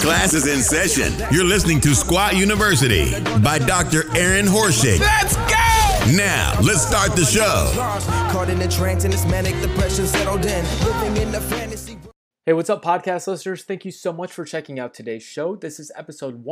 Class is in session. You're listening to Squat University by Dr. Aaron Horschig. Let's go! Now, let's start the show. Caught in a trance and it's manic depression settled in. Living in the fantasy. Hey, what's up, podcast listeners? Thank you so much for checking out today's show. This is episode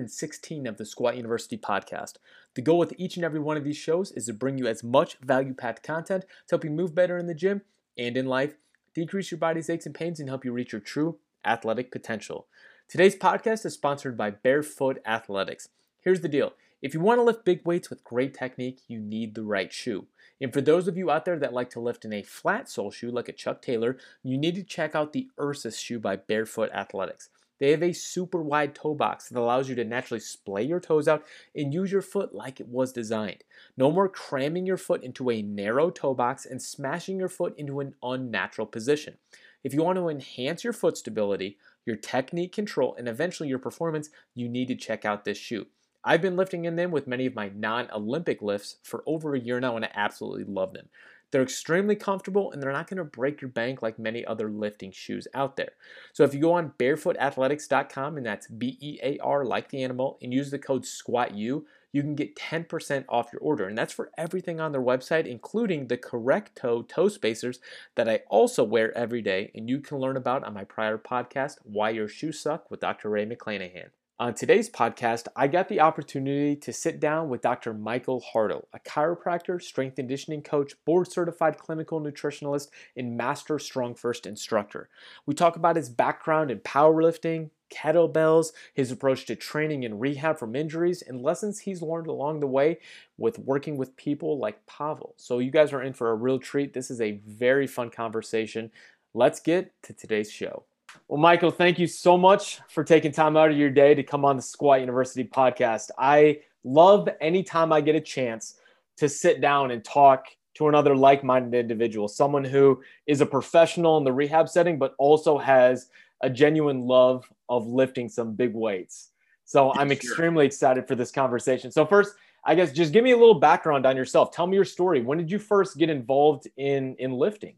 116 of the Squat University podcast. The goal with each and every one of these shows is to bring you as much value-packed content to help you move better in the gym and in life, decrease your body's aches and pains, and help you reach your true athletic potential. Today's podcast is sponsored by Barefoot Athletics. Here's the deal. If you want to lift big weights with great technique, you need the right shoe. And for those of you out there that like to lift in a flat sole shoe like a Chuck Taylor, you need to check out the Ursus shoe by Barefoot Athletics. They have a super wide toe box that allows you to naturally splay your toes out and use your foot like it was designed. No more cramming your foot into a narrow toe box and smashing your foot into an unnatural position. If you want to enhance your foot stability, your technique control, and eventually your performance, you need to check out this shoe. I've been lifting in them with many of my non-Olympic lifts for over a year now, and I absolutely love them. They're extremely comfortable, and they're not going to break your bank like many other lifting shoes out there. So if you go on barefootathletics.com, and that's B-E-A-R like the animal, and use the code SQUATU, you can get 10% off your order. And that's for everything on their website, including the correct toe spacers that I also wear every day, and you can learn about on my prior podcast, Why Your Shoes Suck, with Dr. Ray McClanahan. On today's podcast, I got the opportunity to sit down with Dr. Michael Hartle, a chiropractor, strength and conditioning coach, board-certified clinical nutritionalist, and master StrongFirst instructor. We talk about his background in powerlifting, kettlebells, his approach to training and rehab from injuries, and lessons he's learned along the way with working with people like Pavel. So you guys are in for a real treat. This is a very fun conversation. Let's get to today's show. Well, Michael, thank you so much for taking time out of your day to come on the Squat University podcast. I love anytime I get a chance to sit down and talk to another like-minded individual, someone who is a professional in the rehab setting, but also has a genuine love of lifting some big weights. So I'm extremely excited for this conversation. So first, I guess just give me a little background on yourself. Tell me your story. When did you first get involved in lifting?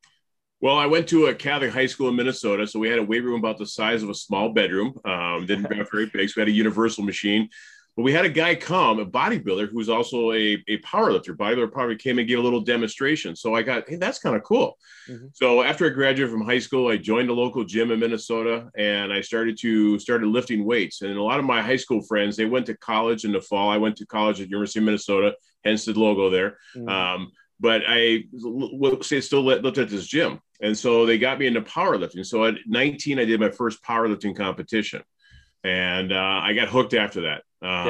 Well, I went to a Catholic high school in Minnesota, so we had a weight room about the size of a small bedroom. Didn't have very big, so we had a universal machine. But we had a guy come, a bodybuilder, who's also a powerlifter. Bodybuilder probably came and gave a little demonstration. So I got, hey, that's kind of cool. Mm-hmm. So after I graduated from high school, I joined a local gym in Minnesota, and I started lifting weights. And a lot of my high school friends, they went to college in the fall. I went to college at University of Minnesota, hence the logo there. Mm-hmm. But I still lived at this gym. And so they got me into powerlifting. So at 19, I did my first powerlifting competition. And I got hooked after that.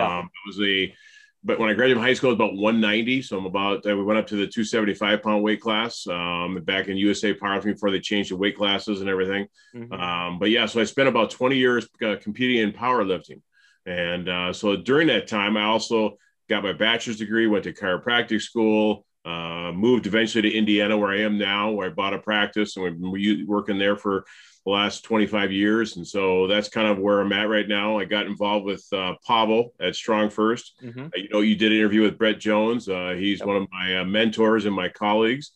But when I graduated from high school, it was about 190. So we went up to the 275-pound weight class back in USA Powerlifting before they changed the weight classes and everything. Mm-hmm. So I spent about 20 years competing in powerlifting. And so during that time, I also got my bachelor's degree, went to chiropractic school, moved eventually to Indiana, where I am now, where I bought a practice, and we've been working there for the last 25 years. And so that's kind of where I'm at right now. I got involved with Pavel at StrongFirst. Mm-hmm. You did an interview with Brett Jones. He's one of my mentors and my colleagues.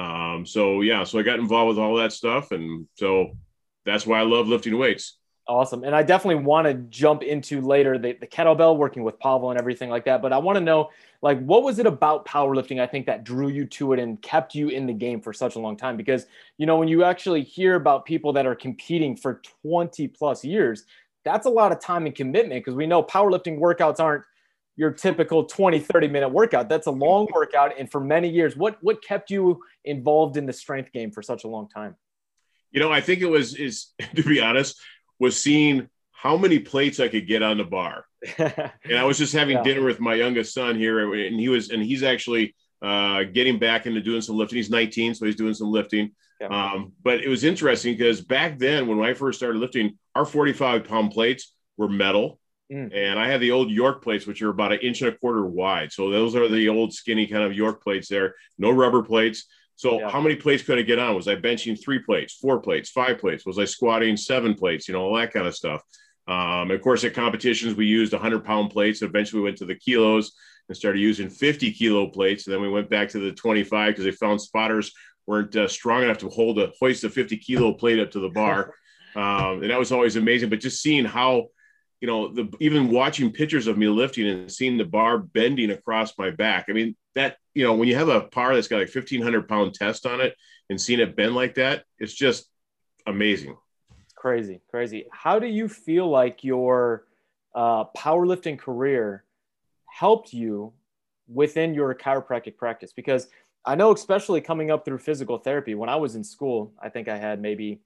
So I got involved with all that stuff. And so that's why I love lifting weights. Awesome. And I definitely want to jump into later the kettlebell, working with Pavel and everything like that. But I want to know, what was it about powerlifting, I think, that drew you to it and kept you in the game for such a long time? Because, when you actually hear about people that are competing for 20 plus years, that's a lot of time and commitment, because we know powerlifting workouts aren't your typical 20, 30-minute workout. That's a long workout. And for many years, what kept you involved in the strength game for such a long time? I think to be honest, was seeing how many plates I could get on the bar. And I was just having dinner with my youngest son here, and he's actually getting back into doing some lifting. He's 19, so he's doing some lifting. Yeah. But it was interesting because back then, when I first started lifting, our 45-pound plates were metal. And I had the old York plates, which are about 1.25 inches wide. So those are the old skinny kind of York plates there, no rubber plates. So how many plates could I get on? Was I benching 3 plates, 4 plates, 5 plates? Was I squatting 7 plates? All that kind of stuff. Of course, at competitions, we used 100-pound plates. Eventually, we went to the kilos and started using 50-kilo plates. And then we went back to the 25 because they found spotters weren't strong enough to hoist a 50-kilo plate up to the bar. And that was always amazing. But just seeing how, even watching pictures of me lifting and seeing the bar bending across my back. I mean, that, when you have a bar that's got like 1,500 pound test on it and seeing it bend like that, it's just amazing. Crazy. How do you feel like your powerlifting career helped you within your chiropractic practice? Because I know, especially coming up through physical therapy, when I was in school, I think I had maybe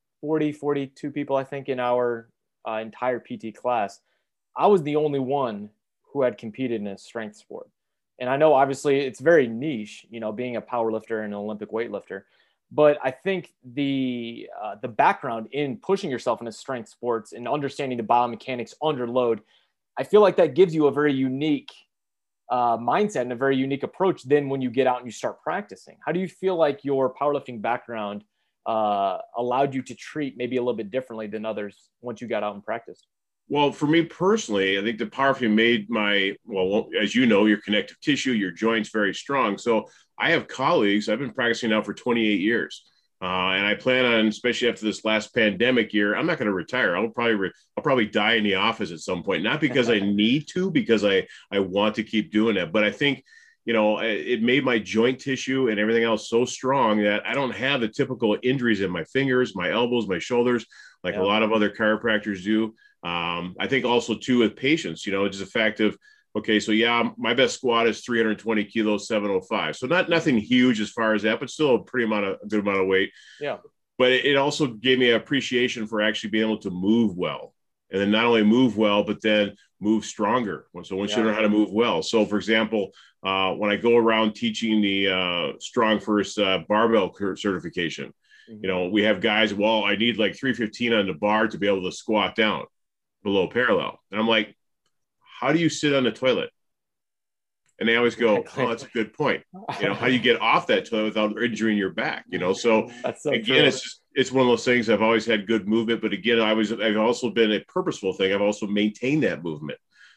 42 people, I think, in our entire PT class. I was the only one who had competed in a strength sport. And I know, obviously, it's very niche, being a power lifter and an Olympic weightlifter. But I think the background in pushing yourself into strength sports and understanding the biomechanics under load, I feel like that gives you a very unique mindset and a very unique approach then when you get out and you start practicing. How do you feel like your powerlifting background allowed you to treat maybe a little bit differently than others once you got out and practiced? Well, for me personally, I think the powerlifting made as you know, your connective tissue, your joints very strong. So I have colleagues, I've been practicing now for 28 years. And I plan on, especially after this last pandemic year, I'm not going to retire. I'll probably die in the office at some point, not because I need to, because I want to keep doing that. But I think, it made my joint tissue and everything else so strong that I don't have the typical injuries in my fingers, my elbows, my shoulders, like a lot of other chiropractors do. I think also too with patients, just a fact of, okay, so yeah, my best squat is 320 kilos, 705. So nothing huge as far as that, but still a good amount of weight. Yeah. But it also gave me an appreciation for actually being able to move well. And then not only move well, but then move stronger. So once you learn how to move well. So for example, when I go around teaching the Strong First barbell certification, we have guys, I need like 315 on the bar to be able to squat down below parallel. And I'm like, how do you sit on the toilet? And they always go, oh, that's a good point. How do you get off that toilet without injuring your back? So, again, it's one of those things. I've always had good movement, but again, I've also been a purposeful thing. I've also maintained that movement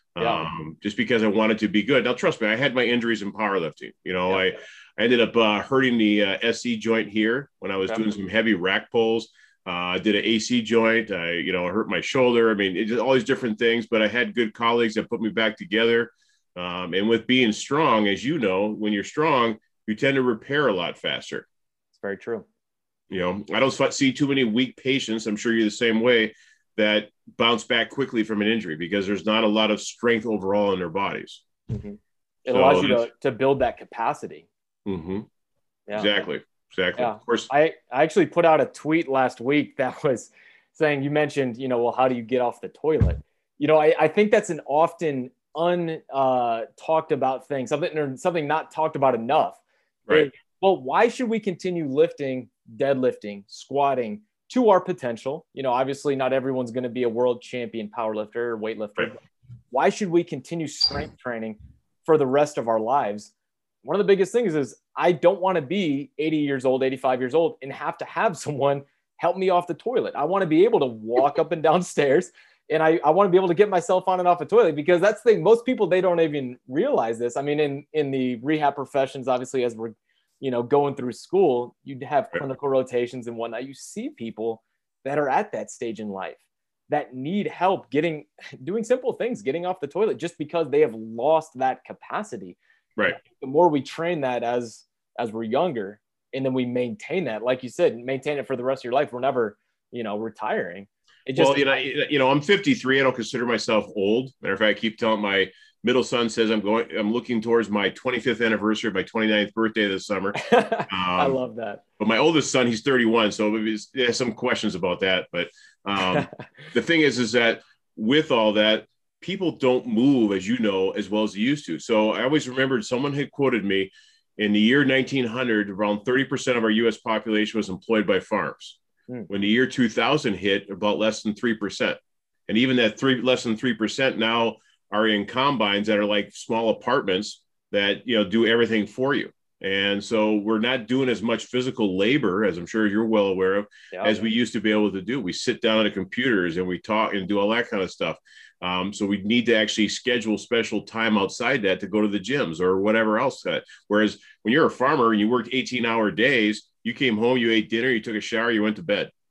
just because I wanted to be good. Now, trust me, I had my injuries in powerlifting. I ended up hurting the SC joint here when I was doing some heavy rack pulls. I did an AC joint. I hurt my shoulder. I mean, it's all these different things, but I had good colleagues that put me back together. And with being strong, as you know, when you're strong, you tend to repair a lot faster. It's very true. I don't see too many weak patients. I'm sure you're the same way, that bounce back quickly from an injury because there's not a lot of strength overall in their bodies. Mm-hmm. It allows you to build that capacity. Mm-hmm. Yeah. Exactly. Yeah. Of course. I actually put out a tweet last week that was saying, you mentioned, how do you get off the toilet? I think that's an often talked about thing, something not talked about enough. Right. Well, why should we continue lifting, deadlifting, squatting to our potential? Obviously not everyone's going to be a world champion powerlifter or weightlifter. Right. Why should we continue strength training for the rest of our lives? One of the biggest things is I don't want to be 80 years old, 85 years old and have someone help me off the toilet. I want to be able to walk up and down stairs, and I want to be able to get myself on and off a toilet, because that's the thing. Most people, they don't even realize this. I mean, in the rehab professions, obviously, as we're, going through school, you'd have clinical rotations and whatnot. You see people that are at that stage in life that need help doing simple things, getting off the toilet, just because they have lost that capacity. Right. The more we train that as we're younger, and then we maintain that, like you said, maintain it for the rest of your life. We're never, retiring. I'm 53. I don't consider myself old. Matter of fact, I keep telling my middle son says I'm looking towards my 25th anniversary of my 29th birthday this summer. I love that. But my oldest son, he's 31. So he has some questions about that. But the thing is that with all that, people don't move, as you know, as well as they used to. So I always remembered someone had quoted me in the year 1900, around 30% of our U.S. population was employed by farms. When the year 2000 hit, about less than 3%. And even that less than 3% now are in combines that are like small apartments that, do everything for you. And so we're not doing as much physical labor, as I'm sure you're well aware of, as we used to be able to do. We sit down at the computers and we talk and do all that kind of stuff. So we need to actually schedule special time outside that to go to the gyms or whatever else. Whereas when you're a farmer and you worked 18-hour days, you came home, you ate dinner, you took a shower, you went to bed.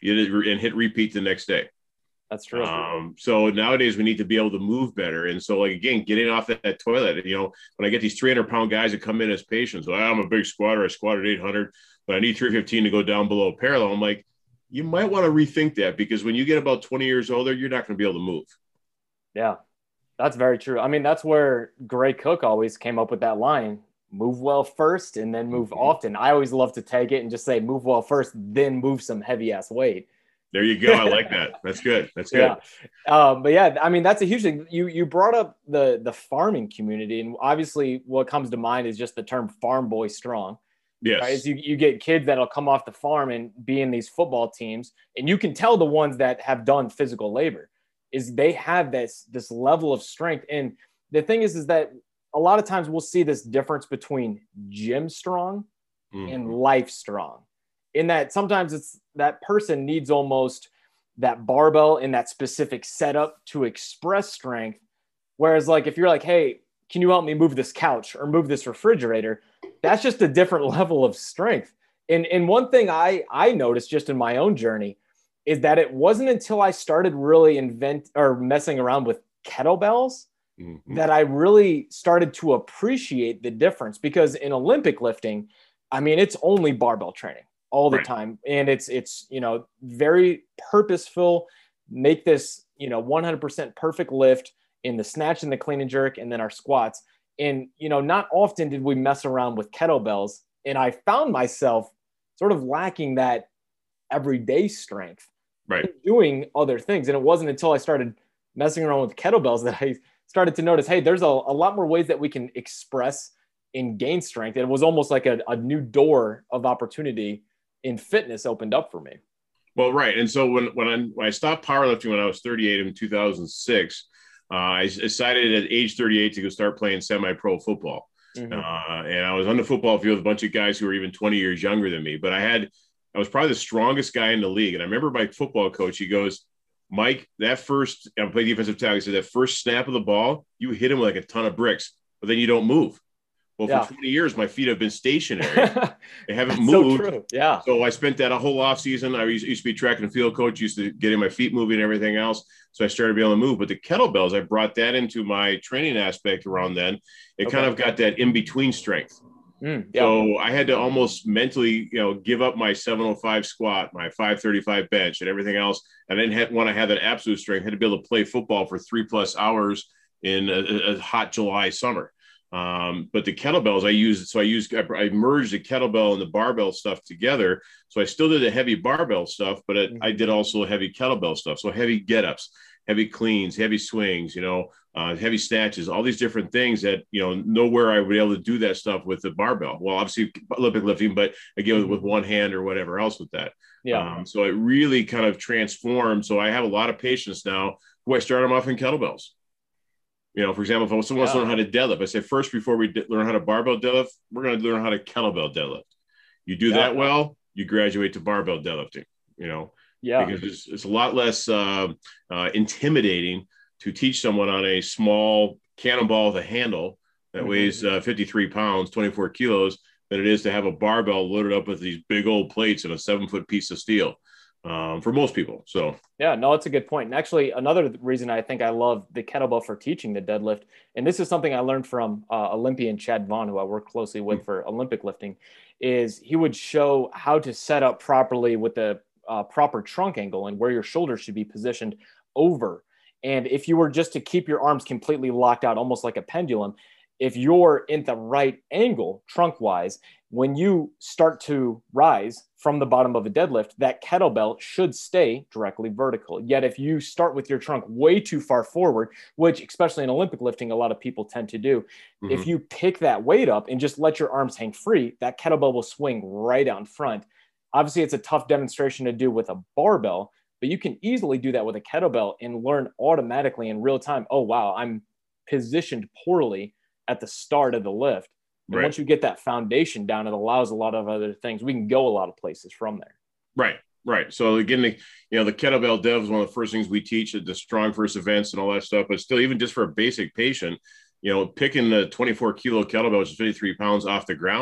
and hit repeat the next day. That's true. So nowadays we need to be able to move better. And so, like, again, getting off that toilet, you know, when I get these 300-pound guys that come in as patients, well, I'm a big squatter. I squatted 800, but I need 315 to go down below parallel. I'm like, you might want to rethink that, because when you get about 20 years older, you're not going to be able to move. Yeah, that's very true. I mean, that's where Gray Cook always came up with that line: move well first and then move often. I always love to take it and just say, move well first, then move some heavy ass weight. There you go. I like that. That's good. That's good. Yeah. But yeah, I mean, that's a huge thing. You brought up the farming community, and obviously what comes to mind is just the term farm boy strong. Yes. Right? Is you get kids that'll come off the farm and be in these football teams, and you can tell the ones that have done physical labor is they have this level of strength. And the thing is that a lot of times we'll see this difference between gym strong and life strong, in that sometimes it's that person needs almost that barbell in that specific setup to express strength. Whereas, like, if you're like, hey, can you help me move this couch or move this refrigerator? That's just a different level of strength. And one thing I noticed just in my own journey is that it wasn't until I started really messing around with kettlebells that I really started to appreciate the difference. Because in Olympic lifting, I mean, it's only barbell training all the time. And it's, you know, very purposeful, make this, you know, 100% perfect lift in the snatch and the clean and jerk, and then our squats. And, you know, not often did we mess around with kettlebells. And I found myself sort of lacking that everyday strength, doing other things. And it wasn't until I started messing around with kettlebells that I started to notice, hey, there's a lot more ways that we can express and gain strength. And it was almost like a new door of opportunity in fitness opened up for me. Well, right. And so when I stopped powerlifting when I was 38 in 2006, I decided at age 38 to go start playing semi-pro football. And I was on the football field with a bunch of guys who were even 20 years younger than me. But I was probably the strongest guy in the league. And I remember my football coach, he goes, Mike, I played defensive tackle. He said, that first snap of the ball, you hit him like a ton of bricks, but then you don't move. Well, for 20 years, my feet have been stationary. They haven't moved. So true. Yeah. So I spent that a whole off season. I used to be track and field coach, used to getting my feet moving and everything else. So I started being able to move. But the kettlebells, I brought that into my training aspect around then. It kind of got that in-between strength. So I had to almost mentally, you know, give up my 705 squat, my 535 bench and everything else. And then want to have that absolute strength. I had to be able to play football for 3+ hours in a hot July summer. But the kettlebells I merged the kettlebell and the barbell stuff together. So I still did the heavy barbell stuff, but I did also heavy kettlebell stuff. So heavy get-ups, heavy cleans, heavy swings, you know, heavy snatches, all these different things that, you know, nowhere I would be able to do that stuff with the barbell. Well, obviously Olympic lifting, but again, with one hand or whatever else with that. So it really kind of transformed. So I have a lot of patients now who I start them off in kettlebells. You know, for example, if someone wants to learn how to deadlift, I say first, before we learn how to barbell deadlift, we're going to learn how to kettlebell deadlift. You do that well, you graduate to barbell deadlifting, you know, because it's a lot less intimidating to teach someone on a small cannonball with a handle that weighs 53 pounds, 24 kilos, than it is to have a barbell loaded up with these big old plates and a 7-foot piece of steel. For most people. So yeah, no, it's a good point. And actually, another reason I think I love the kettlebell for teaching the deadlift, and this is something I learned from Olympian Chad Vaughn, who I work closely with for Olympic lifting, is he would show how to set up properly with the proper trunk angle and where your shoulders should be positioned over. And if you were just to keep your arms completely locked out, almost like a pendulum, if you're in the right angle trunk wise, when you start to rise from the bottom of a deadlift, that kettlebell should stay directly vertical. Yet if you start with your trunk way too far forward, which especially in Olympic lifting, a lot of people tend to do, if you pick that weight up and just let your arms hang free, that kettlebell will swing right out in front. Obviously, it's a tough demonstration to do with a barbell, but you can easily do that with a kettlebell and learn automatically in real time, oh, wow, I'm positioned poorly at the start of the lift. And once you get that foundation down, it allows a lot of other things. We can go a lot of places from there. Right. So again, the kettlebell dev is one of the first things we teach at the Strong First events and all that stuff. But still, even just for a basic patient, you know, picking the 24 kilo kettlebell, which is 53 pounds off the ground,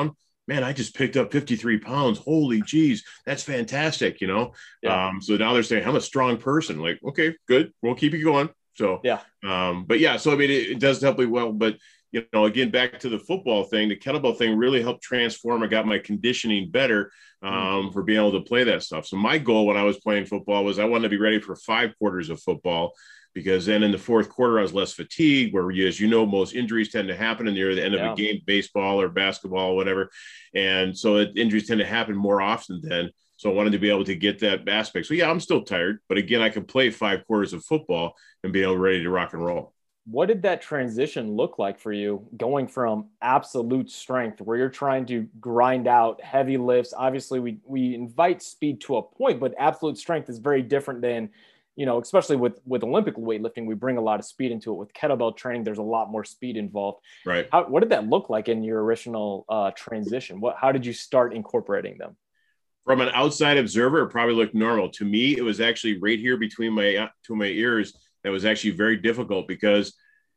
man, I just picked up 53 pounds. Holy geez, that's fantastic. Yeah. So now they're saying I'm a strong person. Like, okay, good. We'll keep you going. So, Yeah. But yeah, so I mean, it does help me well, but again, back to the football thing, the kettlebell thing really helped transform. I got my conditioning better for being able to play that stuff. So my goal when I was playing football was I wanted to be ready for 5 quarters of football, because then in the fourth quarter, I was less fatigued, where, as you know, most injuries tend to happen near the end of a game, baseball or basketball or whatever. And so injuries tend to happen more often then. So I wanted to be able to get that aspect. So yeah, I'm still tired, but again, I can play 5 quarters of football and be ready to rock and roll. What did that transition look like for you, going from absolute strength, where you're trying to grind out heavy lifts? Obviously, we invite speed to a point, but absolute strength is very different than, especially with Olympic weightlifting, we bring a lot of speed into it. With kettlebell training, there's a lot more speed involved. Right. What did that look like in your original transition? How did you start incorporating them? From an outside observer, it probably looked normal. To me, it was actually right here between my ears. That was actually very difficult, because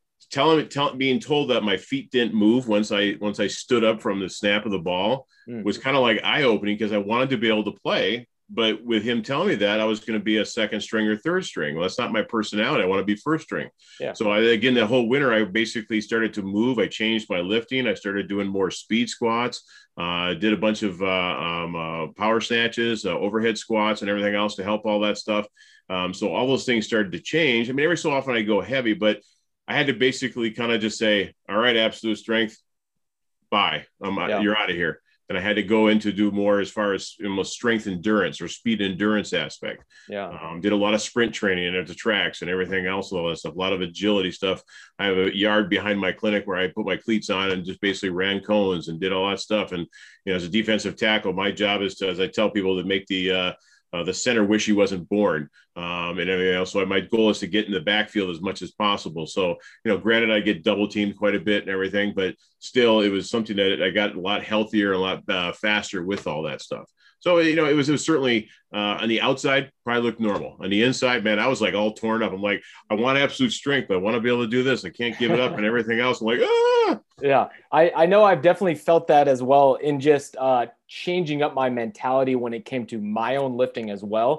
being told that my feet didn't move once I stood up from the snap of the ball was kind of like eye-opening, because I wanted to be able to play. But with him telling me that, I was going to be a second string or third string. Well, that's not my personality. I want to be first string. Yeah. So the whole winter, I basically started to move. I changed my lifting. I started doing more speed squats. Did a bunch of power snatches, overhead squats, and everything else to help all that stuff. So all those things started to change. I mean, every so often I go heavy, but I had to basically kind of just say, all right, absolute strength, bye. You're out of here. And I had to go into do more as far as strength endurance or speed endurance aspect. Yeah. Did a lot of sprint training at the tracks and everything else, all that stuff, a lot of agility stuff. I have a yard behind my clinic where I put my cleats on and just basically ran cones and did all that stuff. And, as a defensive tackle, my job is to, as I tell people, to make the center wish he wasn't born, and everything else. So my goal is to get in the backfield as much as possible. So, granted, I get double teamed quite a bit and everything, but still, it was something that I got a lot healthier and a lot faster with all that stuff. So, it was certainly on the outside, probably looked normal. On the inside, man, I was like all torn up. I'm like, I want absolute strength, but I want to be able to do this. I can't give it up and everything else. I'm like, ah. Yeah, I know I've definitely felt that as well in just changing up my mentality when it came to my own lifting as well.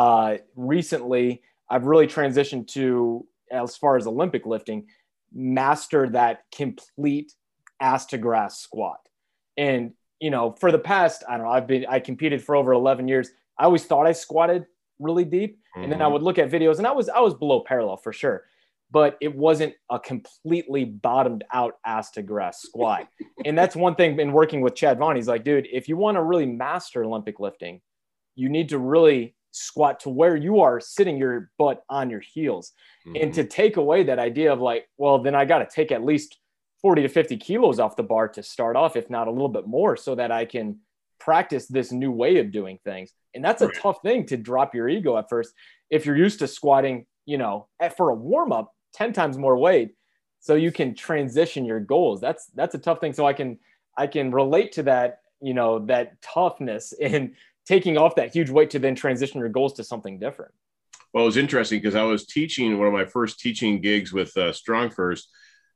Recently, I've really transitioned to, as far as Olympic lifting, master that complete ass to grass squat. And, for the past, I don't know, I competed for over 11 years. I always thought I squatted really deep. And then I would look at videos and I was below parallel for sure, but it wasn't a completely bottomed out ass to grass squat. And that's one thing in working with Chad Vaughn. He's like, dude, if you want to really master Olympic lifting, you need to really squat to where you are sitting your butt on your heels. And to take away that idea of like, well, then I got to take at least 40 to 50 kilos off the bar to start off, if not a little bit more, so that I can practice this new way of doing things. And that's a tough thing to drop your ego at first. If you're used to squatting, for a warm up, 10 times more weight, so you can transition your goals. That's a tough thing. So I can relate to that, that toughness in taking off that huge weight to then transition your goals to something different. Well, it was interesting because I was teaching one of my first teaching gigs with Strong First.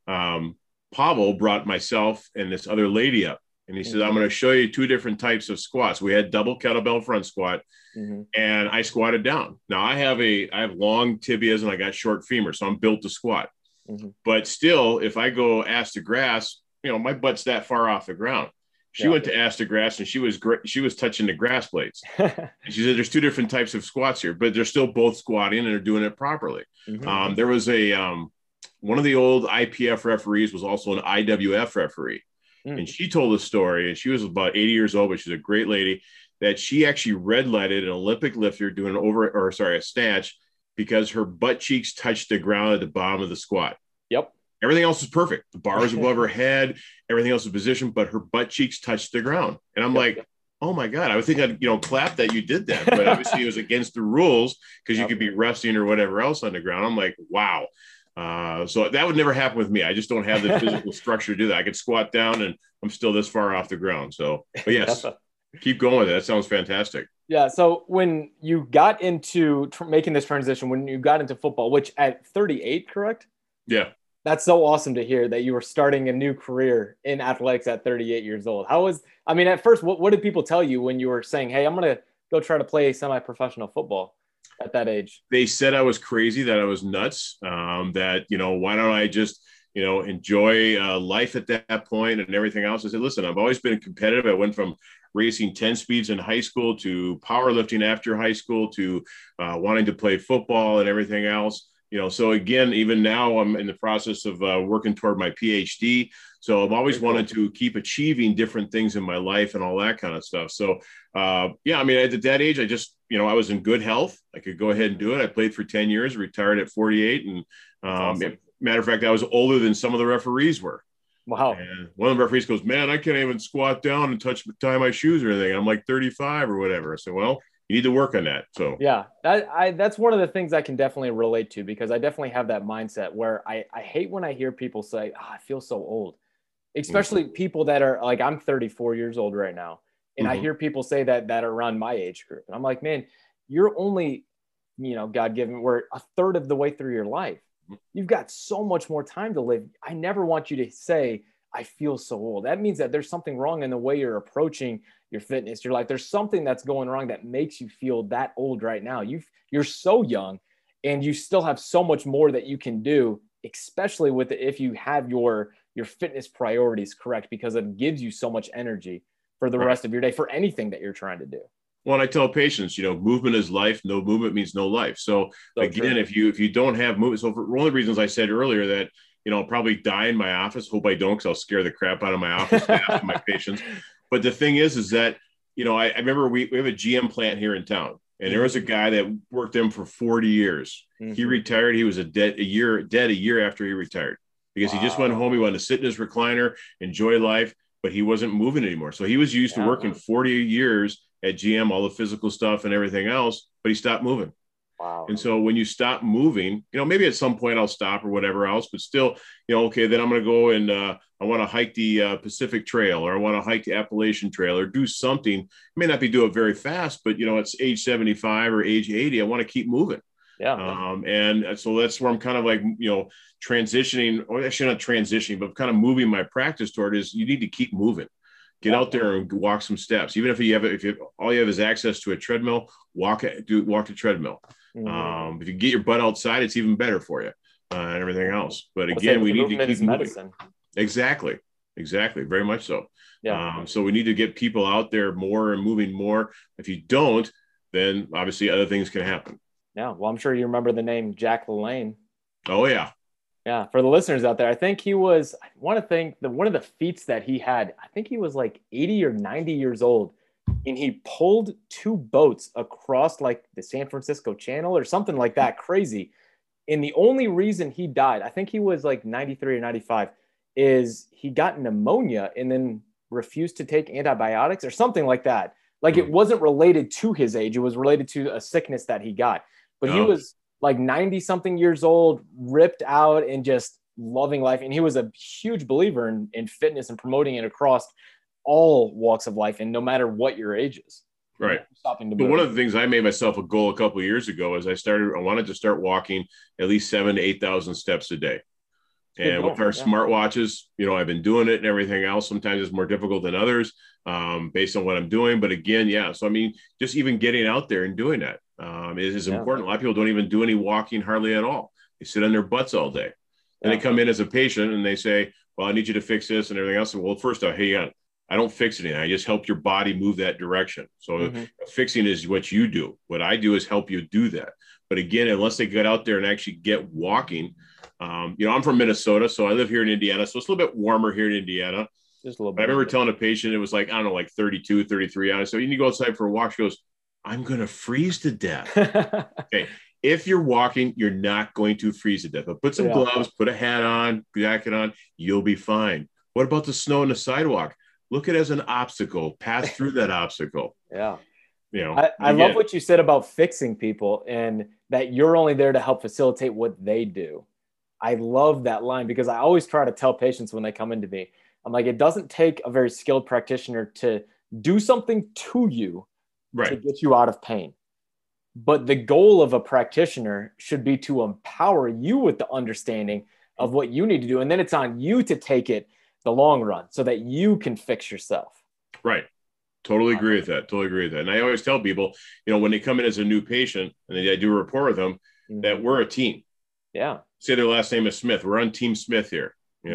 Pavel brought myself and this other lady up, and he said, I'm going to show you 2 different types of squats. We had double kettlebell front squat, and I squatted down. Now I have long tibias and I got short femur, so I'm built to squat. But still, if I go ass to grass, my butt's that far off the ground. She went to ass to grass and she was touching the grass blades. And she said, there's 2 different types of squats here, but they're still both squatting and they're doing it properly. There was one of the old IPF referees was also an IWF referee. And she told a story, and she was about 80 years old, but she's a great lady, that she actually red lighted an Olympic lifter doing a snatch because her butt cheeks touched the ground at the bottom of the squat. Yep. Everything else was perfect. The bar was above her head, everything else was positioned, but her butt cheeks touched the ground. And I'm like, oh my God, I would think I'd, clap that you did that. But obviously it was against the rules because you could be resting or whatever else on the ground. I'm like, wow. So that would never happen with me. I just don't have the physical structure to do that. I could squat down and I'm still this far off the ground. So, but yes, keep going with it. That sounds fantastic. Yeah. So when you got into making this transition, when you got into football, which at 38, correct? Yeah. That's so awesome to hear that you were starting a new career in athletics at 38 years old. I mean, at first, what did people tell you when you were saying, hey, I'm going to go try to play semi-professional football at that age? They said I was crazy, that I was nuts, that, why don't I just, enjoy life at that point and everything else. I said, listen, I've always been competitive. I went from racing 10 speeds in high school to powerlifting after high school to wanting to play football and everything else. So again, even now I'm in the process of working toward my PhD. So I've always wanted to keep achieving different things in my life and all that kind of stuff. So I mean, at that age, I just, I was in good health. I could go ahead and do it. I played for 10 years, retired at 48. And awesome. Matter of fact, I was older than some of the referees were. Wow. And one of the referees goes, man, I can't even squat down and tie my shoes or anything. I'm like 35 or whatever. I said, well, you need to work on that. So yeah, that's one of the things I can definitely relate to, because I definitely have that mindset where I hate when I hear people say, I feel so old, especially people that are like, I'm 34 years old right now. And I hear people say that are around my age group. And I'm like, man, you're only, God given, we're a third of the way through your life. You've got so much more time to live. I never want you to say, I feel so old. That means that there's something wrong in the way you're approaching your fitness, your life. There's something that's going wrong that makes you feel that old right now. You're so young and you still have so much more that you can do, especially if you have your fitness priorities correct, because it gives you so much energy for the rest of your day for anything that you're trying to do. Well, I tell patients, movement is life. No movement means no life. So again, true. if you don't have movement, so for one of the reasons I said earlier that, I'll probably die in my office. Hope I don't, because I'll scare the crap out of my office staff and my patients. But the thing is that, I remember we have a GM plant here in town, and there was a guy that worked them for 40 years. He retired. He was dead a year after he retired, because he just went home. He wanted to sit in his recliner, enjoy life, but he wasn't moving anymore. So he was used to working 40 years at GM, all the physical stuff and everything else, but he stopped moving. Wow. And so when you stop moving, maybe at some point I'll stop or whatever else, but still, okay, then I'm going to go and I want to hike the Pacific Trail, or I want to hike the Appalachian Trail, or do something. I may not be doing it very fast, but it's age 75 or age 80. I want to keep moving. Yeah. And so that's where I'm kind of like, transitioning, or actually not transitioning, but kind of moving my practice toward is you need to keep moving. Get out there and walk some steps. Even if all you have is access to a treadmill, walk the treadmill. If you get your butt outside, it's even better for you and everything else. But again, we need to keep moving. Medicine. Exactly. Very much so. Yeah. So we need to get people out there more and moving more. If you don't, then obviously other things can happen. Yeah. Well, I'm sure you remember the name Jack LaLanne. Oh yeah. Yeah, for the listeners out there, I think he was, one of the feats that he had, I think he was like 80 or 90 years old, and he pulled 2 boats across like the San Francisco Channel or something like that, crazy. And the only reason he died, I think he was like 93 or 95, is he got pneumonia and then refused to take antibiotics or something like that. Like it wasn't related to his age. It was related to a sickness that he got. But he was like 90 something years old, ripped out and just loving life. And he was a huge believer in fitness and promoting it across all walks of life. And no matter what your age is. Right. But one of the things I made myself a goal a couple of years ago is I wanted to start walking at least 7,000 to 8,000 steps a day. And with our smartwatches, I've been doing it and everything else. Sometimes it's more difficult than others based on what I'm doing. But again, so I mean, just even getting out there and doing that is important. A lot of people don't even do any walking hardly at all. They sit on their butts all day. And they come in as a patient and they say, well, I need you to fix this and everything else. And well, first off, hey, I don't fix anything. I just help your body move that direction. So fixing is what you do. What I do is help you do that. But again, unless they get out there and actually get walking, I'm from Minnesota, so I live here in Indiana. So it's a little bit warmer here in Indiana. Just a little bit. I remember telling a patient, it was like, I don't know, like 32, 33 hours. So you need to go outside for a walk. She goes, I'm going to freeze to death. Okay. If you're walking, you're not going to freeze to death. But put some gloves, put a hat on, jacket on, you'll be fine. What about the snow on the sidewalk? Look at it as an obstacle. Pass through that obstacle. Yeah. I love what you said about fixing people and that you're only there to help facilitate what they do. I love that line because I always try to tell patients when they come into me, I'm like, it doesn't take a very skilled practitioner to do something to you to get you out of pain. But the goal of a practitioner should be to empower you with the understanding of what you need to do. And then it's on you to take it the long run so that you can fix yourself. Right. Totally agree with that. Totally agree with that. And I always tell people, when they come in as a new patient and I do a rapport with them, that we're a team. Yeah. Say their last name is Smith. We're on Team Smith here.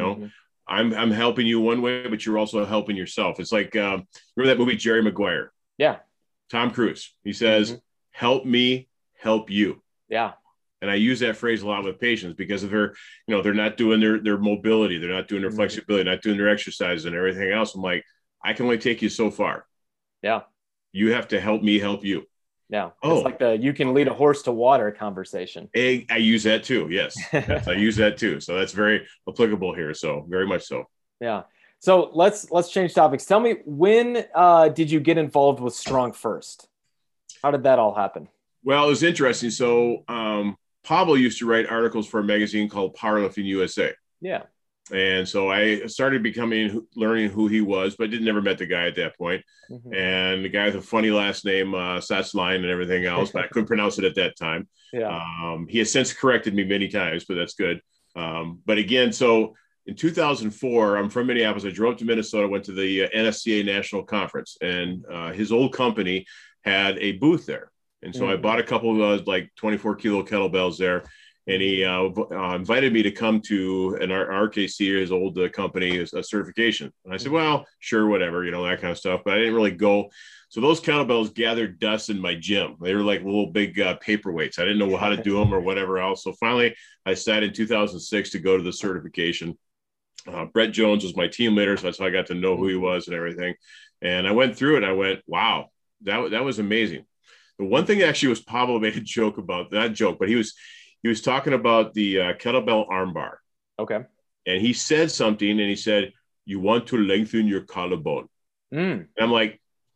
I'm helping you one way, but you're also helping yourself. It's like, remember that movie, Jerry Maguire? Yeah. Tom Cruise. He says, help me help you. Yeah. And I use that phrase a lot with patients because of they're not doing their mobility. They're not doing their flexibility, not doing their exercise and everything else. I'm like, I can only take you so far. Yeah. You have to help me help you. Yeah. It's like you can lead a horse to water conversation. I use that too. Yes. Yes, I use that too. So that's very applicable here. So very much so. Yeah. So let's change topics. Tell me, when did you get involved with Strong First? How did that all happen? Well, it was interesting. So Pablo used to write articles for a magazine called Powerlifting USA. Yeah. And so I started learning who he was, but never met the guy at that point. And the guy with a funny last name, Satsline and everything else, but I couldn't pronounce it at that time. Yeah. He has since corrected me many times, but that's good. But again, so in 2004, I'm from Minneapolis. I drove to Minnesota, went to the NSCA National Conference, and his old company had a booth there. And so I bought a couple of 24 kilo kettlebells there. And he invited me to come to an RKC, his old company, a certification. And I said, well, sure, whatever, that kind of stuff. But I didn't really go. So those kettlebells gathered dust in my gym. They were like little big paperweights. I didn't know how to do them or whatever else. So finally, I decided in 2006 to go to the certification. Brett Jones was my team leader, so that's how I got to know who he was and everything. And I went through it. And I went, wow, that was amazing. The one thing actually was Pablo made a joke about, not a joke, but he was talking about the kettlebell armbar. Okay. And he said something, and he said, you want to lengthen your collarbone. And I'm like,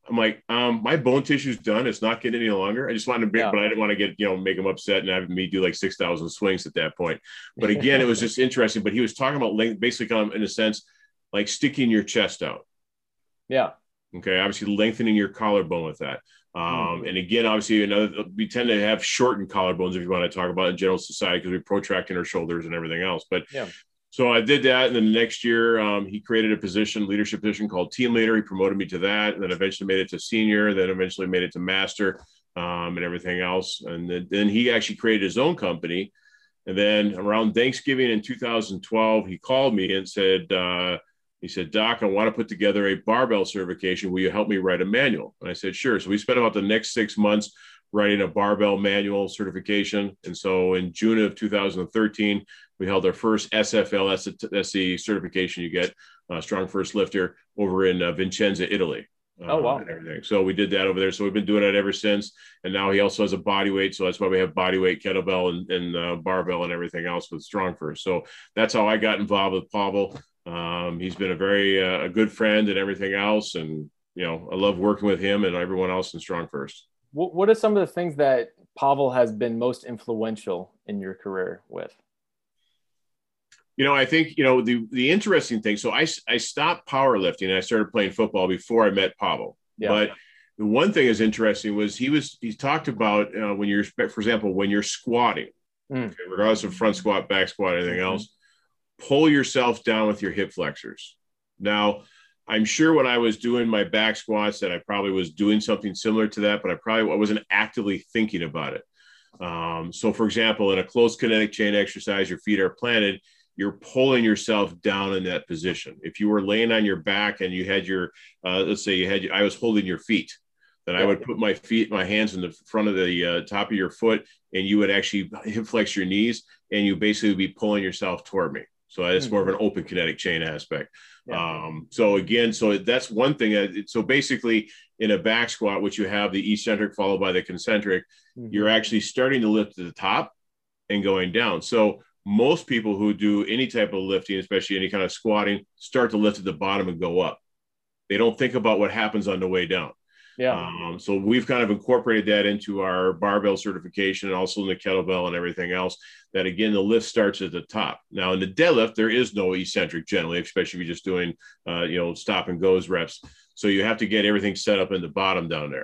my bone tissue's done. It's not getting any longer. I just wanted to but I didn't want to make him upset and have me do like 6,000 swings at that point. But again, it was just interesting. But he was talking about basically kind of in a sense, like sticking your chest out. Yeah. Okay. Obviously lengthening your collarbone with that. And again, obviously, we tend to have shortened collarbones if you want to talk about in general society because we're protracting our shoulders and everything else. But so I did that. And then the next year, he created a leadership position called team leader. He promoted me to that, and then eventually made it to senior, then eventually made it to master and everything else. And then he actually created his own company. And then around Thanksgiving in 2012, he called me and said, he said, Doc, I want to put together a barbell certification. Will you help me write a manual? And I said, sure. So we spent about the next 6 months writing a barbell manual certification. And so in June of 2013, we held our first SFL, that's the certification you get, Strong First Lifter, over in Vicenza, Italy. Oh, wow. And everything. So we did that over there. So we've been doing it ever since. And now he also has a body weight. So that's why we have body weight, kettlebell, and barbell and everything else with Strong First. So that's how I got involved with Pavel. He's been a very a good friend and everything else. And, I love working with him and everyone else in Strong First. What are some of the things that Pavel has been most influential in your career with? I think, the interesting thing. So I stopped powerlifting and I started playing football before I met Pavel. Yeah. But the one thing is interesting was he talked about when you're, for example, when you're squatting, okay, regardless of front squat, back squat, anything else, pull yourself down with your hip flexors. Now, I'm sure when I was doing my back squats that I probably was doing something similar to that, but I wasn't actively thinking about it. So for example, in a closed kinetic chain exercise, your feet are planted, you're pulling yourself down in that position. If you were laying on your back and you had your, let's say I was holding your feet, then I would put my hands in the front of the top of your foot, and you would actually hip flex your knees, and you basically would be pulling yourself toward me. So that's more of an open kinetic chain aspect. Yeah. So that's one thing. So basically in a back squat, which you have the eccentric followed by the concentric, you're actually starting to lift to the top and going down. So most people who do any type of lifting, especially any kind of squatting, start to lift at the bottom and go up. They don't think about what happens on the way down. Yeah. So we've kind of incorporated that into our barbell certification and also in the kettlebell and everything else, that again, the lift starts at the top. Now in the deadlift, there is no eccentric generally, especially if you're just doing, stop and goes reps. So you have to get everything set up in the bottom down there.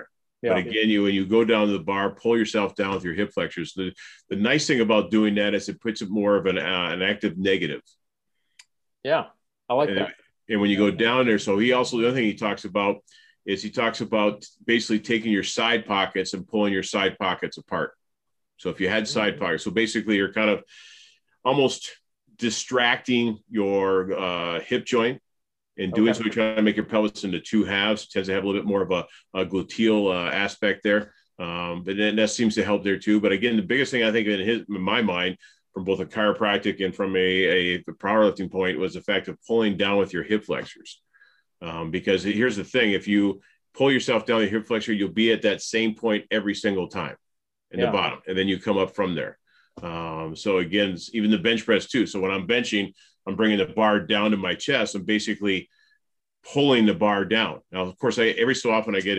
But again, when you go down to the bar, pull yourself down with your hip flexors. The nice thing about doing that is it puts it more of an active negative. Yeah, I like that. And when you go down there, so the other thing he talks about basically taking your side pockets and pulling your side pockets apart. So if you had side pockets, so basically you're kind of almost distracting your hip joint. And doing so, we try to make your pelvis into two halves. It tends to have a little bit more of a gluteal aspect there. But then that seems to help there too. But again, the biggest thing I think in my mind, from both a chiropractic and from a powerlifting point, was the fact of pulling down with your hip flexors. Because here's the thing: if you pull yourself down the hip flexor, you'll be at that same point every single time in the bottom, and then you come up from there. So again, even the bench press too. So when I'm benching, I'm bringing the bar down to my chest. I'm basically pulling the bar down. Now, of course, every so often I get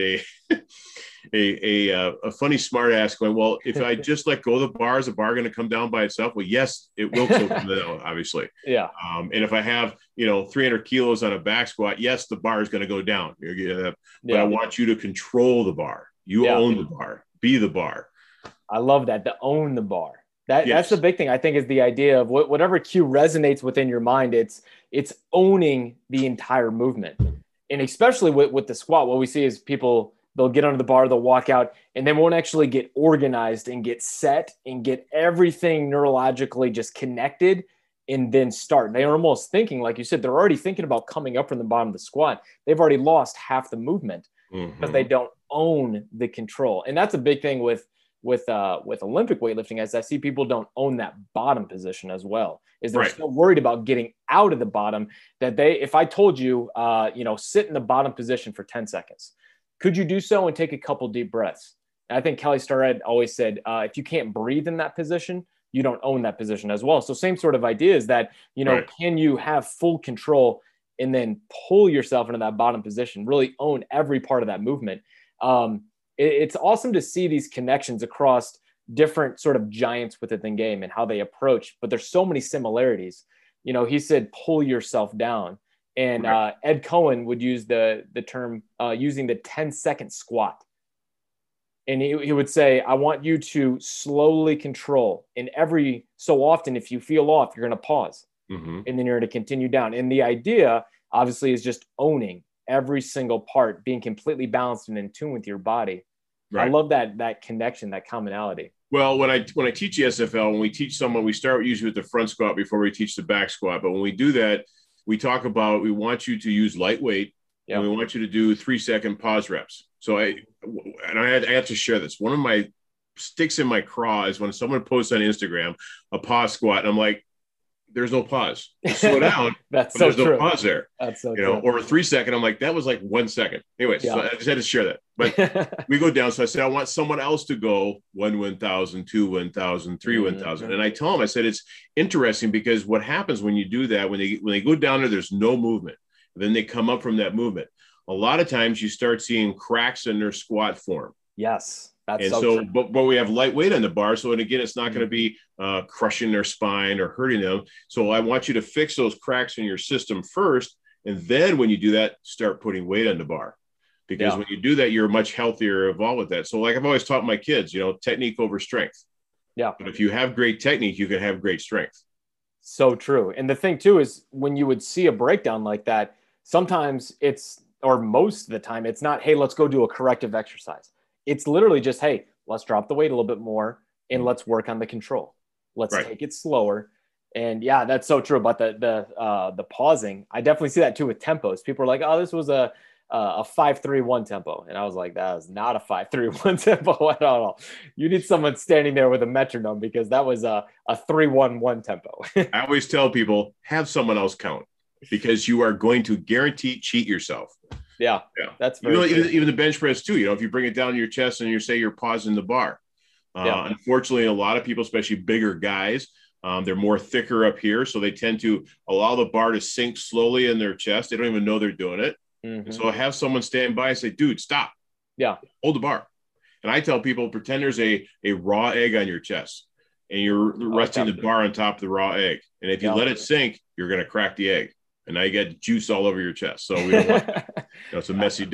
a funny smart ass going, well, if I just let go of the bar, is the bar going to come down by itself? Well, yes, it will come down, obviously. Yeah. And if I have, 300 kilos on a back squat, yes, the bar is going to go down. But I want you to control the bar. You own the bar. Be the bar. I love that. To own the bar. That's the big thing, I think, is the idea of whatever cue resonates within your mind. It's owning the entire movement. And especially with the squat, what we see is people, they'll get under the bar, they'll walk out, and they won't actually get organized and get set and get everything neurologically just connected and then start. They're almost thinking, like you said, they're already thinking about coming up from the bottom of the squat. They've already lost half the movement because they don't own the control. And that's a big thing with Olympic weightlifting, as I see people don't own that bottom position as well, is they're still worried about getting out of the bottom. That if I told you, sit in the bottom position for 10 seconds, could you do so and take a couple deep breaths? And I think Kelly Starrett always said, if you can't breathe in that position, you don't own that position as well. So same sort of idea is that, can you have full control and then pull yourself into that bottom position, really own every part of that movement. It's awesome to see these connections across different sort of giants within the game and how they approach, but there's so many similarities. He said, pull yourself down. And Ed Cohen would use the term using the 10-second squat. And he would say, I want you to slowly control. And every so often, if you feel off, you're going to pause. And then you're going to continue down. And the idea, obviously, is just owning every single part, being completely balanced and in tune with your body. I love that connection, that commonality. Well, when I teach the SFL, when we teach someone, we start usually with the front squat before we teach the back squat. But when we do that, we talk about, we want you to use lightweight, and we want you to do 3-second pause reps. So I have to share this. One of my sticks in my craw is when someone posts on Instagram a pause squat, and I'm like, there's no pause. Slow down. That's so there's true. No pause there. That's so true. Or a 3-second. I'm like, that was like 1 second. Anyway, so I just had to share that. But we go down. So I said, I want someone else to go 1,000, 2 1,000, 3 1,000. And I tell them, I said, it's interesting because what happens when you do that, when they go down there, there's no movement. Then they come up from that movement. A lot of times you start seeing cracks in their squat form. Yes. That's and so but we have lightweight on the bar. So, and again, it's not going to be crushing their spine or hurting them. So I want you to fix those cracks in your system first. And then when you do that, start putting weight on the bar. Because when you do that, you're much healthier involved with that. So like I've always taught my kids, technique over strength. Yeah. But if you have great technique, you can have great strength. So true. And the thing too is when you would see a breakdown like that, sometimes or most of the time, it's not, hey, let's go do a corrective exercise. It's literally just, hey, let's drop the weight a little bit more and let's work on the control. Let's take it slower. And yeah, that's so true about the pausing. I definitely see that too with tempos. People are like, oh, this was a 5-3-1 tempo. And I was like, that was not a 5-3-1 tempo at all. You need someone standing there with a metronome because that was a 3-1-1 tempo. I always tell people, have someone else count because you are going to guarantee cheat yourself. Yeah. That's very even the bench press too. If you bring it down to your chest and you say you're pausing the bar. Unfortunately, a lot of people, especially bigger guys, they're more thicker up here. So they tend to allow the bar to sink slowly in their chest. They don't even know they're doing it. So have someone stand by and say, dude, stop. Yeah. Hold the bar. And I tell people, pretend there's a raw egg on your chest and you're resting the bar on top of the raw egg. And if you let it sink, you're going to crack the egg. And now you get juice all over your chest. So we don't want that. It's a messy day.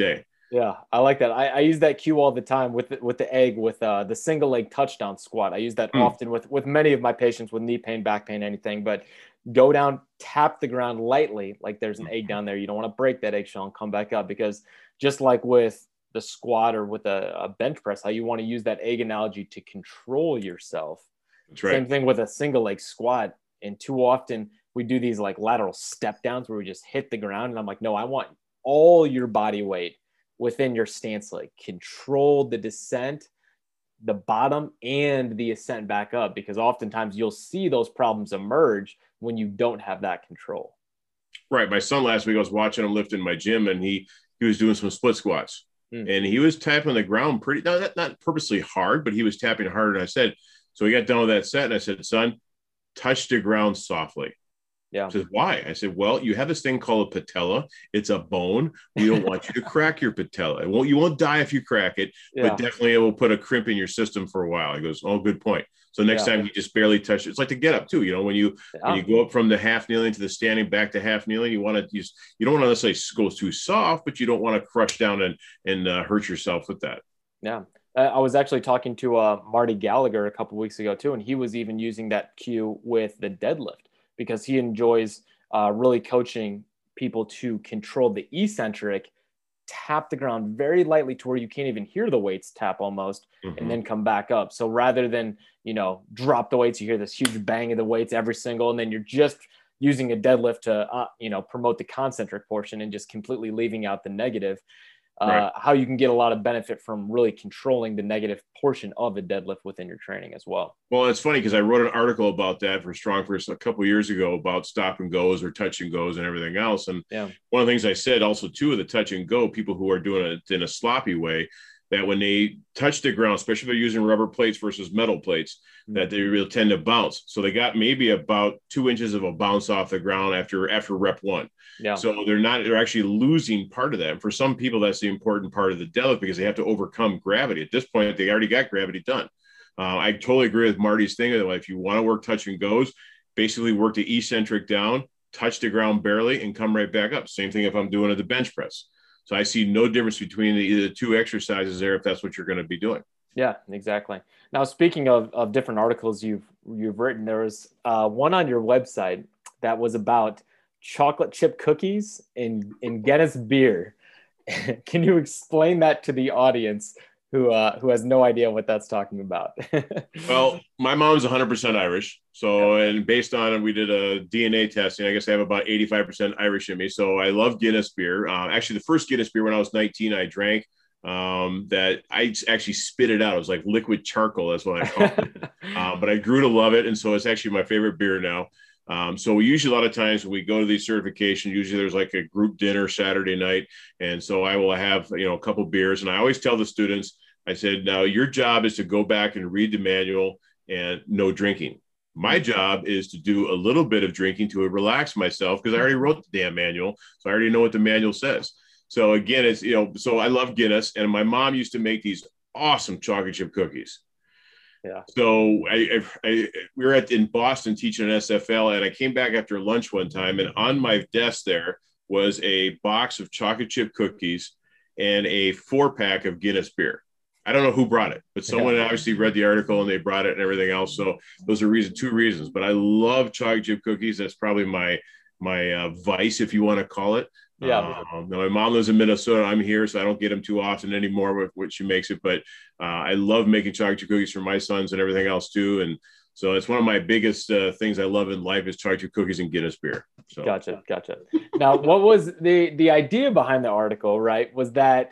Yeah, I like that. I use that cue all the time with the egg with the single leg touchdown squat. I use that often with many of my patients with knee pain, back pain, anything. But go down, tap the ground lightly, like there's an egg down there. You don't want to break that eggshell and come back up, because just like with the squat or with a bench press, how you want to use that egg analogy to control yourself. That's right. Same thing with a single leg squat. And too often we do these like lateral step downs where we just hit the ground. And I'm like, no, I want all your body weight within your stance leg. Control the descent, the bottom, and the ascent back up, because oftentimes you'll see those problems emerge when you don't have that control. Right. My son last week, I was watching him lift in my gym, and he was doing some split squats, and he was tapping the ground pretty, not purposely hard, but he was tapping hard. And I said, so we got done with that set, and I said, son, touch the ground softly. Yeah. He says, why? I said, well, you have this thing called a patella. It's a bone. We don't want you to crack your patella. You won't die if you crack it, but definitely it will put a crimp in your system for a while. He goes, oh, good point. So next time you just barely touch it. It's like the get up too. You know, when you go up from the half kneeling to the standing back to half kneeling, you want to use, you don't want to necessarily go too soft, but you don't want to crush down and hurt yourself with that. Yeah. I was actually talking to Marty Gallagher a couple of weeks ago too, and he was even using that cue with the deadlift, because he enjoys really coaching people to control the eccentric, tap the ground very lightly to where you can't even hear the weights tap almost, and then come back up. So rather than, drop the weights, you hear this huge bang of the weights every single, and then you're just using a deadlift to, promote the concentric portion and just completely leaving out the negative. Right. How you can get a lot of benefit from really controlling the negative portion of a deadlift within your training as well. Well, it's funny because I wrote an article about that for StrongFirst a couple of years ago about stop and goes or touch and goes and everything else. And one of the things I said also too, of the touch and go, people who are doing it in a sloppy way, that when they touch the ground, especially if they're using rubber plates versus metal plates, that they really tend to bounce. So they got maybe about 2 inches of a bounce off the ground after rep one. Yeah. So they're actually losing part of that. And for some people, that's the important part of the deadlift, because they have to overcome gravity. At this point, they already got gravity done. I totally agree with Marty's thing. If you want to work touch and goes, basically work the eccentric down, touch the ground barely, and come right back up. Same thing if I'm doing the bench press. So I see no difference between the two exercises there if that's what you're going to be doing. Yeah, exactly. Now, speaking of different articles you've written, there was one on your website that was about chocolate chip cookies in Guinness beer. Can you explain that to the audience who has no idea what that's talking about? Well, my mom's 100% Irish. So, and based on it, we did a DNA testing. I guess I have about 85% Irish in me. So I love Guinness beer. Actually, the first Guinness beer when I was 19, I drank that I actually spit it out. It was like liquid charcoal. That's what I call it. But I grew to love it. And so it's actually my favorite beer now. So we usually, a lot of times when we go to these certifications, usually there's like a group dinner Saturday night. And so I will have, a couple beers. And I always tell the students, I said, now your job is to go back and read the manual and no drinking. My job is to do a little bit of drinking to relax myself, because I already wrote the damn manual. So I already know what the manual says. So again, it's, so I love Guinness, and my mom used to make these awesome chocolate chip cookies. Yeah. So we were in Boston teaching an SFL, and I came back after lunch one time, and on my desk there was a box of chocolate chip cookies and a 4-pack of Guinness beer. I don't know who brought it, but someone obviously read the article and they brought it and everything else. So those are two reasons, but I love chocolate chip cookies. That's probably my vice, if you want to call it. Yeah. Now my mom lives in Minnesota. I'm here, so I don't get them too often anymore with what she makes it. But I love making chocolate chip cookies for my sons and everything else too. And so it's one of my biggest things I love in life is chocolate chip cookies and Guinness beer. So. Gotcha. Now, what was the idea behind the article? Right, was that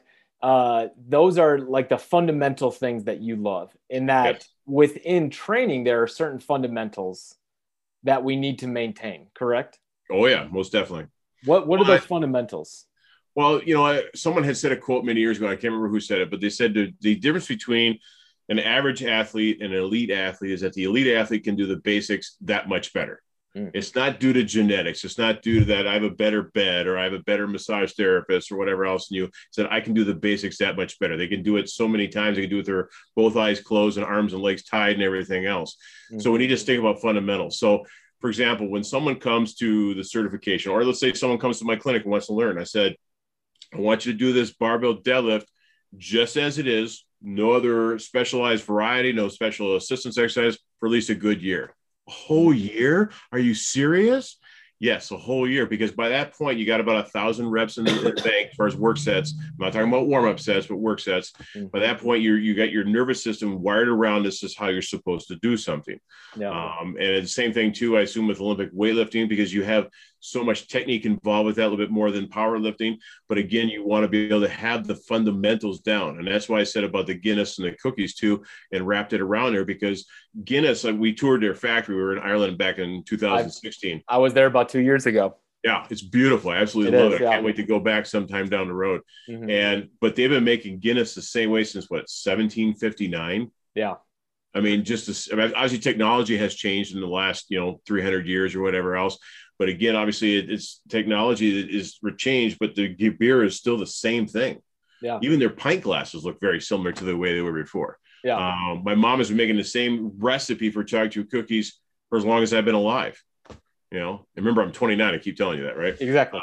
those are like the fundamental things that you love, in that within training there are certain fundamentals that we need to maintain. Correct? Oh yeah, most definitely. What are those fundamentals? Well, someone had said a quote many years ago. I can't remember who said it, but they said the difference between an average athlete and an elite athlete is that the elite athlete can do the basics that much better. It's not due to genetics. It's not due to that I have a better bed or I have a better massage therapist or whatever else. And you said I can do the basics that much better. They can do it so many times. They can do it with their both eyes closed and arms and legs tied and everything else. So we need to think about fundamentals. So, for example, when someone comes to the certification, or let's say someone comes to my clinic and wants to learn, I said, I want you to do this barbell deadlift just as it is, no other specialized variety, no special assistance exercise for at least a good year. A whole year? Are you serious? Yes, a whole year, because by that point, you got about 1,000 reps in the bank as far as work sets. I'm not talking about warm-up sets, but work sets. By that point, you got your nervous system wired around this is how you're supposed to do something. Yeah. And it's the same thing, too, I assume, with Olympic weightlifting, because you have so much technique involved with that, a little bit more than powerlifting. But again, you want to be able to have the fundamentals down. And that's why I said about the Guinness and the cookies, too, and wrapped it around there, because Guinness, we toured their factory. We were in Ireland back in 2016. I was there about 2 years ago. Yeah, it's beautiful. I absolutely love it. I can't wait to go back sometime down the road. But they've been making Guinness the same way since 1759. Yeah. I mean, obviously technology has changed in the last 300 years or whatever else. But again, obviously it's technology that is changed, but the beer is still the same thing. Yeah. Even their pint glasses look very similar to the way they were before. Yeah. My mom has been making the same recipe for chocolate cookies for as long as I've been alive. And remember, I'm 29. I keep telling you that, right? Exactly.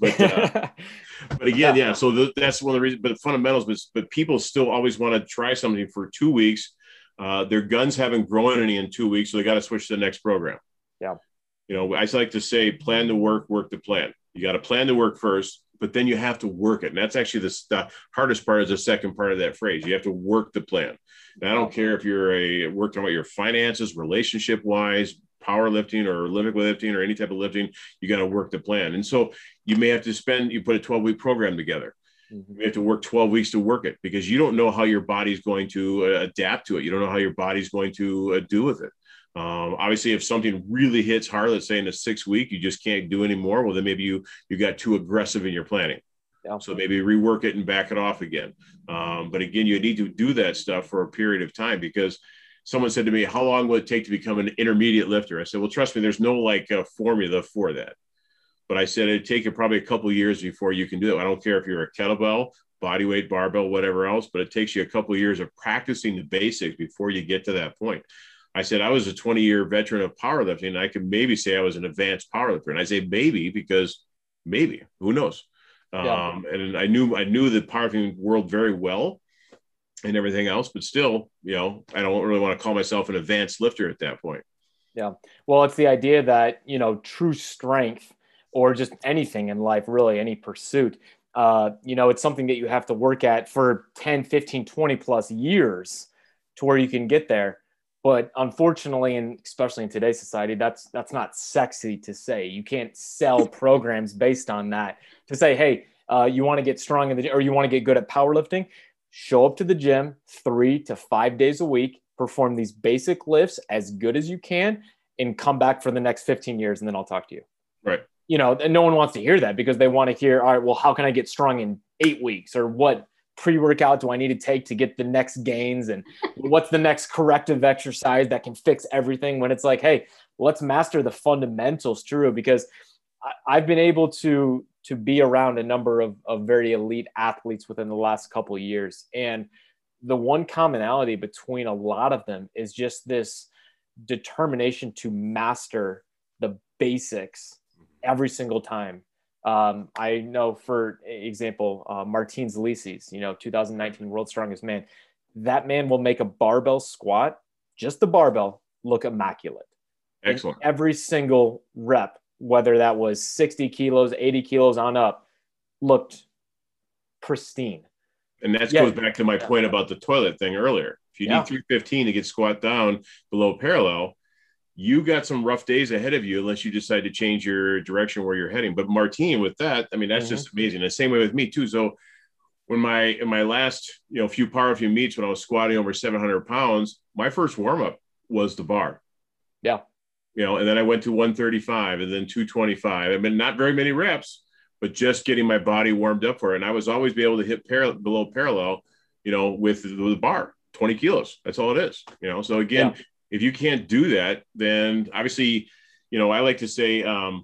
But again, yeah. So that's one of the reasons. But the fundamentals, but people still always want to try something for 2 weeks. Their guns haven't grown any in 2 weeks, so they got to switch to the next program. Yeah. I like to say, plan the work the plan. You got to plan the work first, but then you have to work it. And that's actually the hardest part, is the second part of that phrase. You have to work the plan. And I don't care if you're working about your finances, relationship wise, powerlifting or Olympic weightlifting or any type of lifting, you got to work the plan. And so you may have to you put a 12-week program together. You have to work 12 weeks to work it, because you don't know how your body's going to adapt to it. You don't know how your body's going to do with it. Obviously, if something really hits hard, let's say in the 6th week, you just can't do anymore. Well, then maybe you got too aggressive in your planning. Yeah. So maybe rework it and back it off again. But again, you need to do that stuff for a period of time, because someone said to me, how long will it take to become an intermediate lifter? I said, well, trust me, there's no formula for that. But I said, it'd take you probably a couple of years before you can do it. I don't care if you're a kettlebell, body weight, barbell, whatever else, but it takes you a couple of years of practicing the basics before you get to that point. I said, I was a 20-year veteran of powerlifting, and I could maybe say I was an advanced powerlifter. And I say maybe because maybe, who knows? Yeah. And I knew the powerlifting world very well and everything else, but still, I don't really want to call myself an advanced lifter at that point. Yeah. Well, it's the idea that, true strength, or just anything in life, really, any pursuit, it's something that you have to work at for 10, 15, 20 plus years to where you can get there. But unfortunately, and especially in today's society, that's not sexy to say. You can't sell programs based on that. To say, hey, you want to get strong or you want to get good at powerlifting, show up to the gym 3 to 5 days a week, perform these basic lifts as good as you can, and come back for the next 15 years, and then I'll talk to you. Right. And no one wants to hear that, because they want to hear, all right, well, how can I get strong in 8 weeks? Or what pre-workout do I need to take to get the next gains? And what's the next corrective exercise that can fix everything? When it's like, hey, let's master the fundamentals, Drew, because I've been able to be around a number of very elite athletes within the last couple of years. And the one commonality between a lot of them is just this determination to master the basics every single time. I know, for example, Martin Zalisis, 2019 World's Strongest Man. That man will make a barbell squat, just the barbell, look immaculate. Excellent. And every single rep, whether that was 60 kilos, 80 kilos on up, looked pristine. And that goes back to my point about the toilet thing earlier. If you need 315 to get squat down below parallel, you got some rough days ahead of you unless you decide to change your direction where you're heading. But Martin, with that, I mean, that's just amazing. The same way with me too. So when in my last, few powerlifting meets, when I was squatting over 700 pounds, my first warm-up was the bar. Yeah. And then I went to 135 and then 225. I mean, not very many reps, but just getting my body warmed up for it. And I was always be able to hit below parallel, with the bar, 20 kilos. That's all it is, So again, if you can't do that, then obviously, I like to say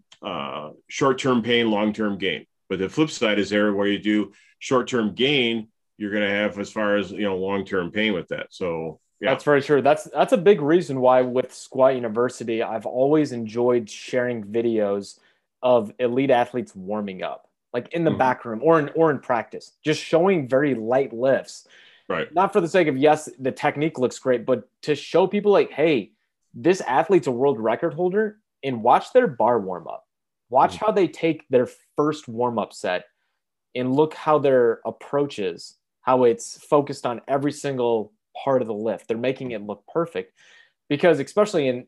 short-term pain, long-term gain. But the flip side is there where you do short-term gain, you're going to have as far as, long-term pain with that. So yeah. That's very true. That's a big reason why with Squat University, I've always enjoyed sharing videos of elite athletes warming up. like in the back room or in practice, just showing very light lifts. Right. Not for the sake of, yes, the technique looks great, but to show people like, hey, this athlete's a world record holder, and watch their bar warm up. Watch how they take their first warm up set and look how their approach is, how it's focused on every single part of the lift. They're making it look perfect, because especially in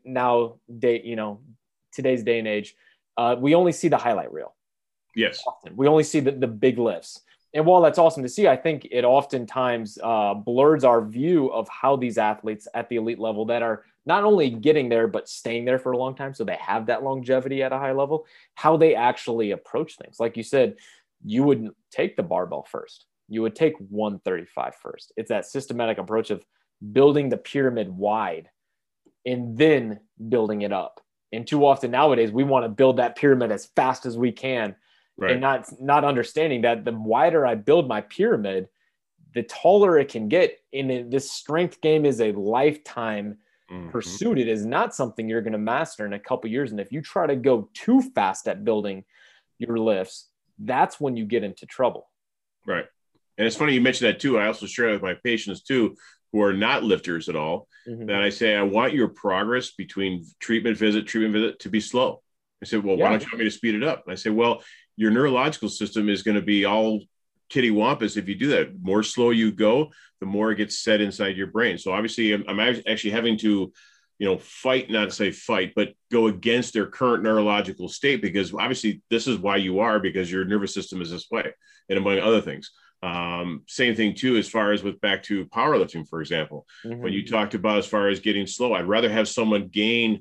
today's day and age, we only see the highlight reel. Yes. Often. We only see the big lifts. And while that's awesome to see, I think it oftentimes blurs our view of how these athletes at the elite level that are not only getting there, but staying there for a long time, so they have that longevity at a high level, how they actually approach things. Like you said, you wouldn't take the barbell first. You would take 135 first. It's that systematic approach of building the pyramid wide and then building it up. And too often nowadays, we want to build that pyramid as fast as we can. Right. And not understanding that the wider I build my pyramid, the taller it can get. And this strength game is a lifetime pursuit. It is not something you're going to master in a couple years. And if you try to go too fast at building your lifts, that's when you get into trouble. Right. And it's funny you mentioned that too. I also share with my patients too, who are not lifters at all, that I say, I want your progress between treatment visit to be slow. I said, well, why don't you want me to speed it up? And I say, well, your neurological system is going to be all kittywampus if you do that. The more slow you go, the more it gets set inside your brain. So obviously I'm actually having to, fight, not to say fight, but go against their current neurological state, because obviously this is why you are, because your nervous system is this way, and among other things. Same thing too, as far as with back to powerlifting, for example, when you talked about as far as getting slow, I'd rather have someone gain,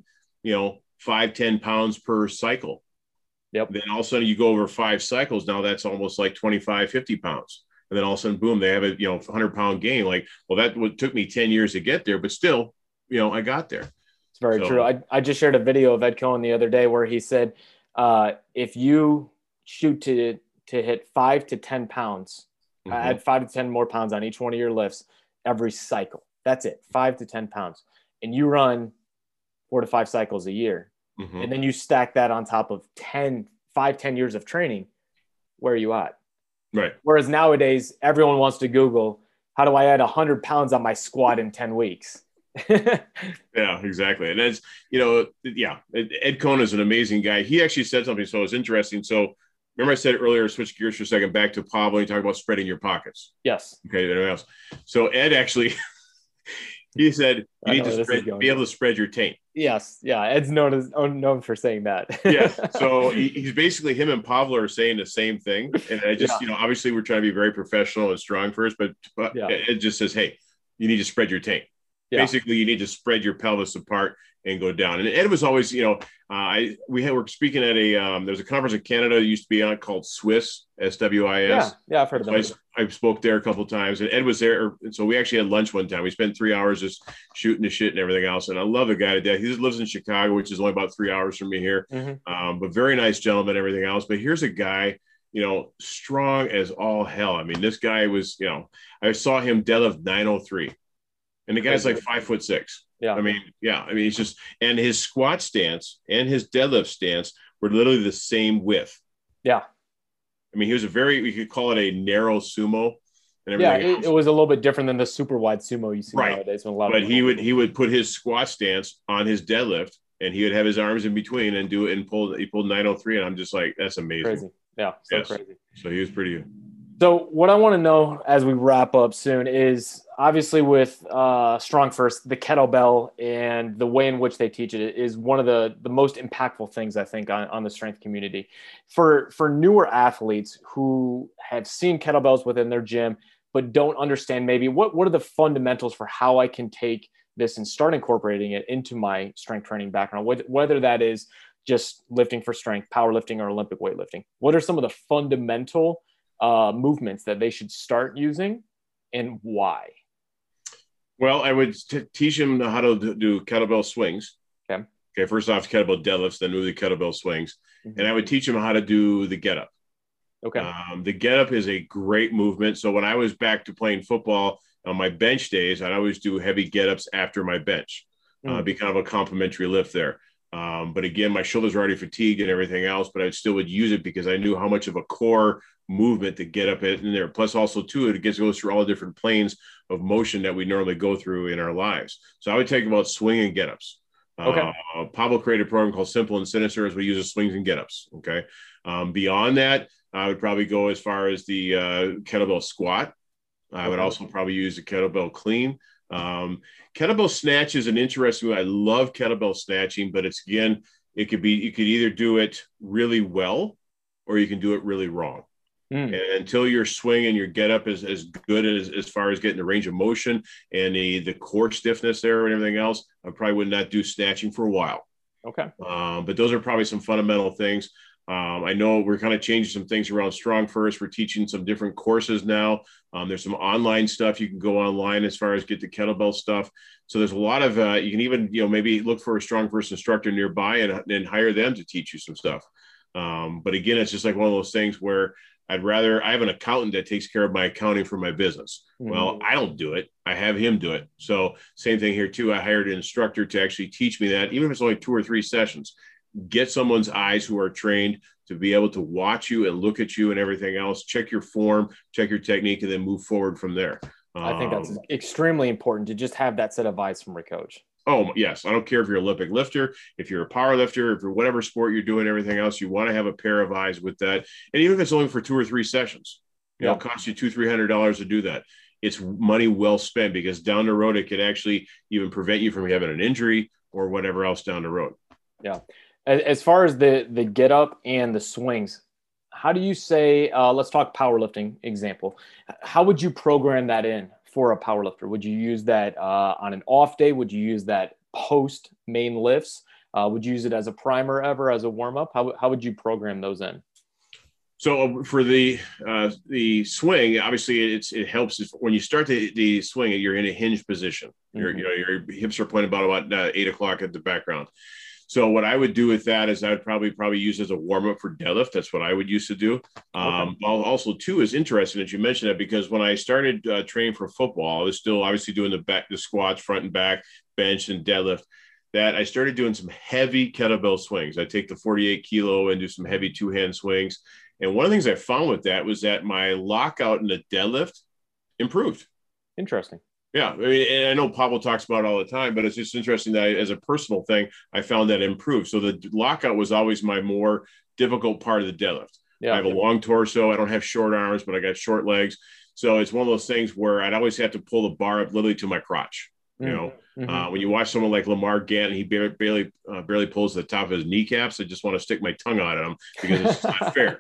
5-10 pounds per cycle. Yep. Then all of a sudden you go over 5 cycles. Now that's almost like 25-50 pounds. And then all of a sudden, boom, they have a 100-pound gain. Like, well, that took me 10 years to get there, but still, I got there. It's very true. I just shared a video of Ed Cohen the other day where he said, if you shoot to hit 5 to 10 pounds, add 5 to 10 more pounds on each one of your lifts every cycle. That's it, 5 to 10 pounds. And you run 4 to 5 cycles a year. And then you stack that on top of 10 years of training. Where are you at? Right. Whereas nowadays, everyone wants to Google, how do I add 100 pounds on my squat in 10 weeks? Yeah, exactly. And that's, Ed Cohen is an amazing guy. He actually said something, so it's interesting. So remember I said earlier, switch gears for a second, back to Pablo, you talk about spreading your pockets. Yes. Okay, anyone else? So Ed actually, he said, you need to be able to spread your taint. Yes. Yeah. Ed's known for saying that. Yeah. So he's basically, him and Pablo are saying the same thing. And I just, obviously we're trying to be very professional and strong first, but Ed just says, hey, you need to spread your taint. Yeah. Basically, you need to spread your pelvis apart and go down. And Ed was always, we're speaking at there's a conference in Canada that used to be on called SWIS, SWIS. Yeah, I've heard of that. I spoke there a couple of times, and Ed was there. And so we actually had lunch one time. We spent 3 hours just shooting the shit and everything else. And I love the guy to death. He lives in Chicago, which is only about 3 hours from me here. But very nice gentleman, everything else. But here's a guy, strong as all hell. I mean, this guy was, I saw him deadlift 903. And the guy's like 5'6". Yeah. I mean, he's just, and his squat stance and his deadlift stance were literally the same width. Yeah. I mean, he was we could call it a narrow sumo and everything. Yeah, it was a little bit different than the super wide sumo you see nowadays. But he would put his squat stance on his deadlift, and he would have his arms in between and do it, and he pulled 903. And I'm just like, that's amazing. Crazy. Yeah. Crazy. So he was pretty good. So what I want to know as we wrap up soon is obviously with Strong First, the kettlebell and the way in which they teach it is one of the most impactful things, I think, on the strength community. For newer athletes who have seen kettlebells within their gym, but don't understand maybe what are the fundamentals for how I can take this and start incorporating it into my strength training background, whether that is just lifting for strength, powerlifting, or Olympic weightlifting. What are some of the fundamental movements that they should start using, and why? Well, I would teach them how to do kettlebell swings. Okay. First off, kettlebell deadlifts, then move the kettlebell swings. And I would teach them how to do the get up. Okay. The get up is a great movement. So when I was back to playing football on my bench days, I'd always do heavy get ups after my bench. Be kind of a complementary lift there. But again, my shoulders are already fatigued and everything else, but I still would use it because I knew how much of a core movement to get up in there. Plus also too, it goes through all the different planes of motion that we normally go through in our lives. So I would talk about swing and get-ups. Okay. Pablo created a program called Simple and Sinister as we use the swings and get-ups. Okay. Beyond that, I would probably go as far as the kettlebell squat. I would also probably use the kettlebell clean. Kettlebell snatch is an interesting one. I love kettlebell snatching, but it's, again, you could either do it really well or you can do it really wrong. And until your swing and your get up is as good as far as getting the range of motion and the core stiffness there and everything else, I probably would not do snatching for a while. Okay. But those are probably some fundamental things. I know we're kind of changing some things around Strong First. We're teaching some different courses now. There's some online stuff. You can go online as far as get the kettlebell stuff. So there's a lot of, you can even, maybe look for a Strong First instructor nearby and hire them to teach you some stuff. But again, it's just like one of those things where I have an accountant that takes care of my accounting for my business. Well, I don't do it. I have him do it. So same thing here too. I hired an instructor to actually teach me that, even if it's only 2 or 3 sessions. Get someone's eyes who are trained to be able to watch you and look at you and everything else, check your form, check your technique, and then move forward from there. I think that's extremely important to just have that set of eyes from a coach. Oh, yes. I don't care if you're an Olympic lifter, if you're a power lifter, if you're whatever sport you're doing, everything else, you want to have a pair of eyes with that. And even if it's only for 2 or 3 sessions, it costs you $200-$300 to do that. It's money well spent, because down the road, it could actually even prevent you from having an injury or whatever else down the road. Yeah. As far as the get up and the swings, how do you say, let's talk powerlifting example. How would you program that in for a powerlifter? Would you use that on an off day? Would you use that post main lifts? Would you use it as a primer ever, as a warm up? How would you program those in? So for the swing, obviously it helps if, when you start the swing, you're in a hinge position. Your hips are pointed about 8 o'clock at the background. So what I would do with that is I would probably use as a warm up for deadlift. That's what I would used to do. Also too is interesting that you mentioned that, because when I started training for football, I was still obviously doing the squats, front and back, bench and deadlift. That I started doing some heavy kettlebell swings. I take the 48 kilo and do some heavy 2-hand swings. And one of the things I found with that was that my lockout in the deadlift improved. Interesting. Yeah. I mean, and I know Pablo talks about it all the time, but it's just interesting that as a personal thing, I found that improved. So the lockout was always my more difficult part of the deadlift. Yeah. I have a long torso. I don't have short arms, but I got short legs. So it's one of those things where I'd always have to pull the bar up literally to my crotch. When you watch someone like Lamar Gantt, he barely pulls the top of his kneecaps. I just want to stick my tongue out at him because it's not fair.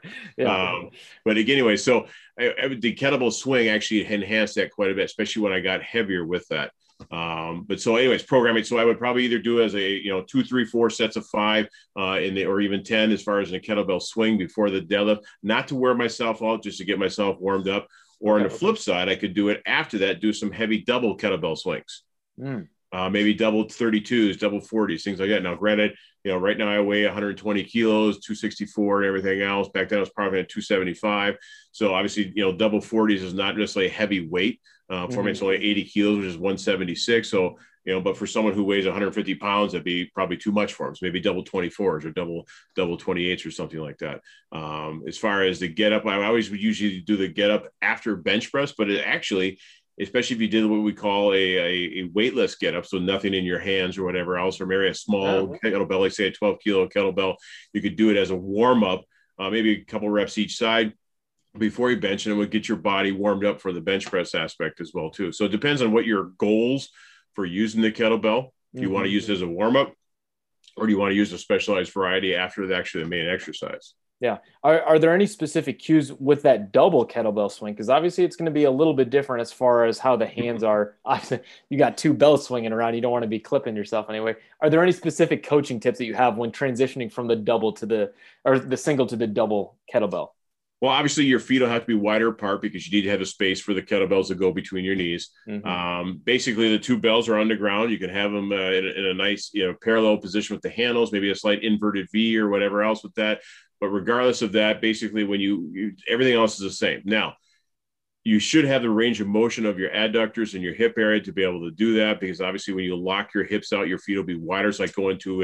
But anyway, so the kettlebell swing actually enhanced that quite a bit, especially when I got heavier with that. But so anyways, programming. So I would probably either do as a, 2, 3, 4 sets of 5 or even 10 as far as in a kettlebell swing before the deadlift, not to wear myself out, just to get myself warmed up. Or on the flip side, I could do it after that, do some heavy double kettlebell swings. Maybe double 32s, double 40s, things like that. Now, granted, right now I weigh 120 kilos, 264 and everything else. Back then I was probably at 275. So obviously, double 40s is not necessarily a heavy weight. For me, it's only 80 kilos, which is 176. So, but for someone who weighs 150 pounds, that'd be probably too much for them. So maybe double 24s or double 28s or something like that. As far as the get up, I always would usually do the get up after bench press, but it actually, especially if you did what we call a weightless get up, so nothing in your hands or whatever else, or maybe a small kettlebell, like say a 12 kilo kettlebell, you could do it as a warm up, maybe a couple reps each side before you bench, and it would get your body warmed up for the bench press aspect as well too. So it depends on what your goals for using the kettlebell. If you want to use it as a warm up, or do you want to use a specialized variety after the main exercise? Yeah. Are there any specific cues with that double kettlebell swing? Because obviously it's going to be a little bit different as far as how the hands are. Obviously, you got 2 bells swinging around. You don't want to be clipping yourself anyway. Are there any specific coaching tips that you have when transitioning from the double to the single to the double kettlebell? Well, obviously your feet will have to be wider apart because you need to have a space for the kettlebells to go between your knees. Basically the 2 bells are on the ground. You can have them in a nice, parallel position with the handles, maybe a slight inverted V or whatever else with that. But regardless of that, basically when you everything else is the same. Now, you should have the range of motion of your adductors and your hip area to be able to do that, because obviously when you lock your hips out, your feet will be wider. It's like going to a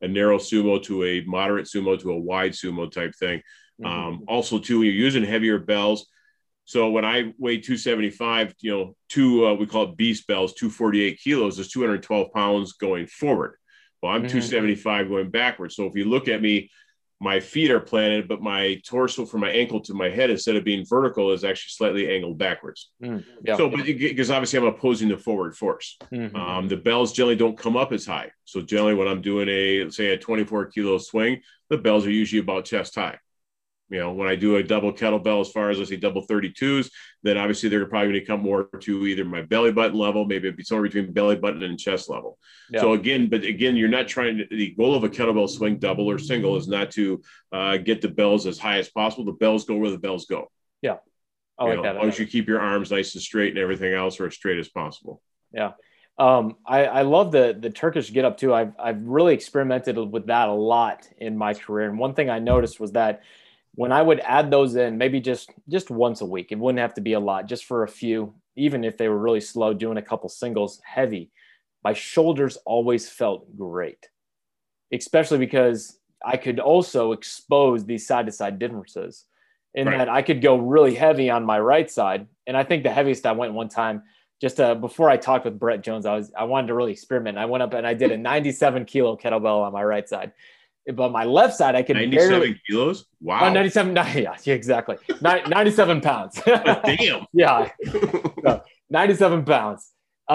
a narrow sumo to a moderate sumo to a wide sumo type thing. Also, too, when you're using heavier bells. So when I weigh 275, we call it beast bells, 248 kilos is 212 pounds going forward. Well, I'm 275 going backwards. So if you look at me, my feet are planted, but my torso from my ankle to my head, instead of being vertical, is actually slightly angled backwards. So, but because obviously I'm opposing the forward force. The bells generally don't come up as high. So generally when I'm doing a 24 kilo swing, the bells are usually about chest high. When I do a double kettlebell, as far as, let's say, double 32s, then obviously they're probably going to come more to either my belly button level, maybe it'd be somewhere between belly button and chest level. So again, you're not the goal of a kettlebell swing, double or single, is not to get the bells as high as possible. The bells go where the bells go. Yeah. I like that. As long as you keep your arms nice and straight and everything else, or as straight as possible. Yeah. I love the Turkish get up too. I've really experimented with that a lot in my career. And one thing I noticed was that when I would add those in, maybe just once a week, it wouldn't have to be a lot, just for a few, even if they were really slow, doing a couple singles heavy, my shoulders always felt great, especially because I could also expose these side-to-side differences in that I could go really heavy on my right side. And I think the heaviest I went one time, just before I talked with Brett Jones, I wanted to really experiment. I went up and I did a 97 kilo kettlebell on my right side. But my left side, I could 97 kilos? Wow. 97, yeah, exactly. 97 pounds. Damn. Yeah. 97 pounds.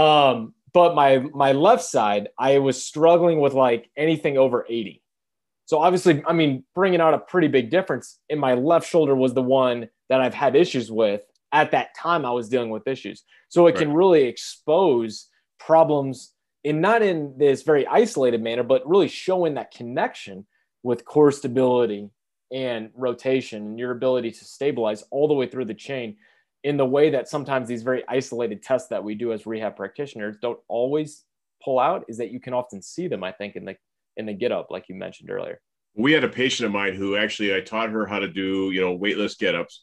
But my left side, I was struggling with like anything over 80. So obviously, bringing out a pretty big difference. In my left shoulder was the one that I've had issues with. At that time, I was dealing with issues. So it can really expose problems not in this very isolated manner, but really showing that connection with core stability and rotation and your ability to stabilize all the way through the chain in the way that sometimes these very isolated tests that we do as rehab practitioners don't always pull out, is that you can often see them, I think, in the get up, like you mentioned earlier. We had a patient of mine who actually, I taught her how to do, weightless get ups,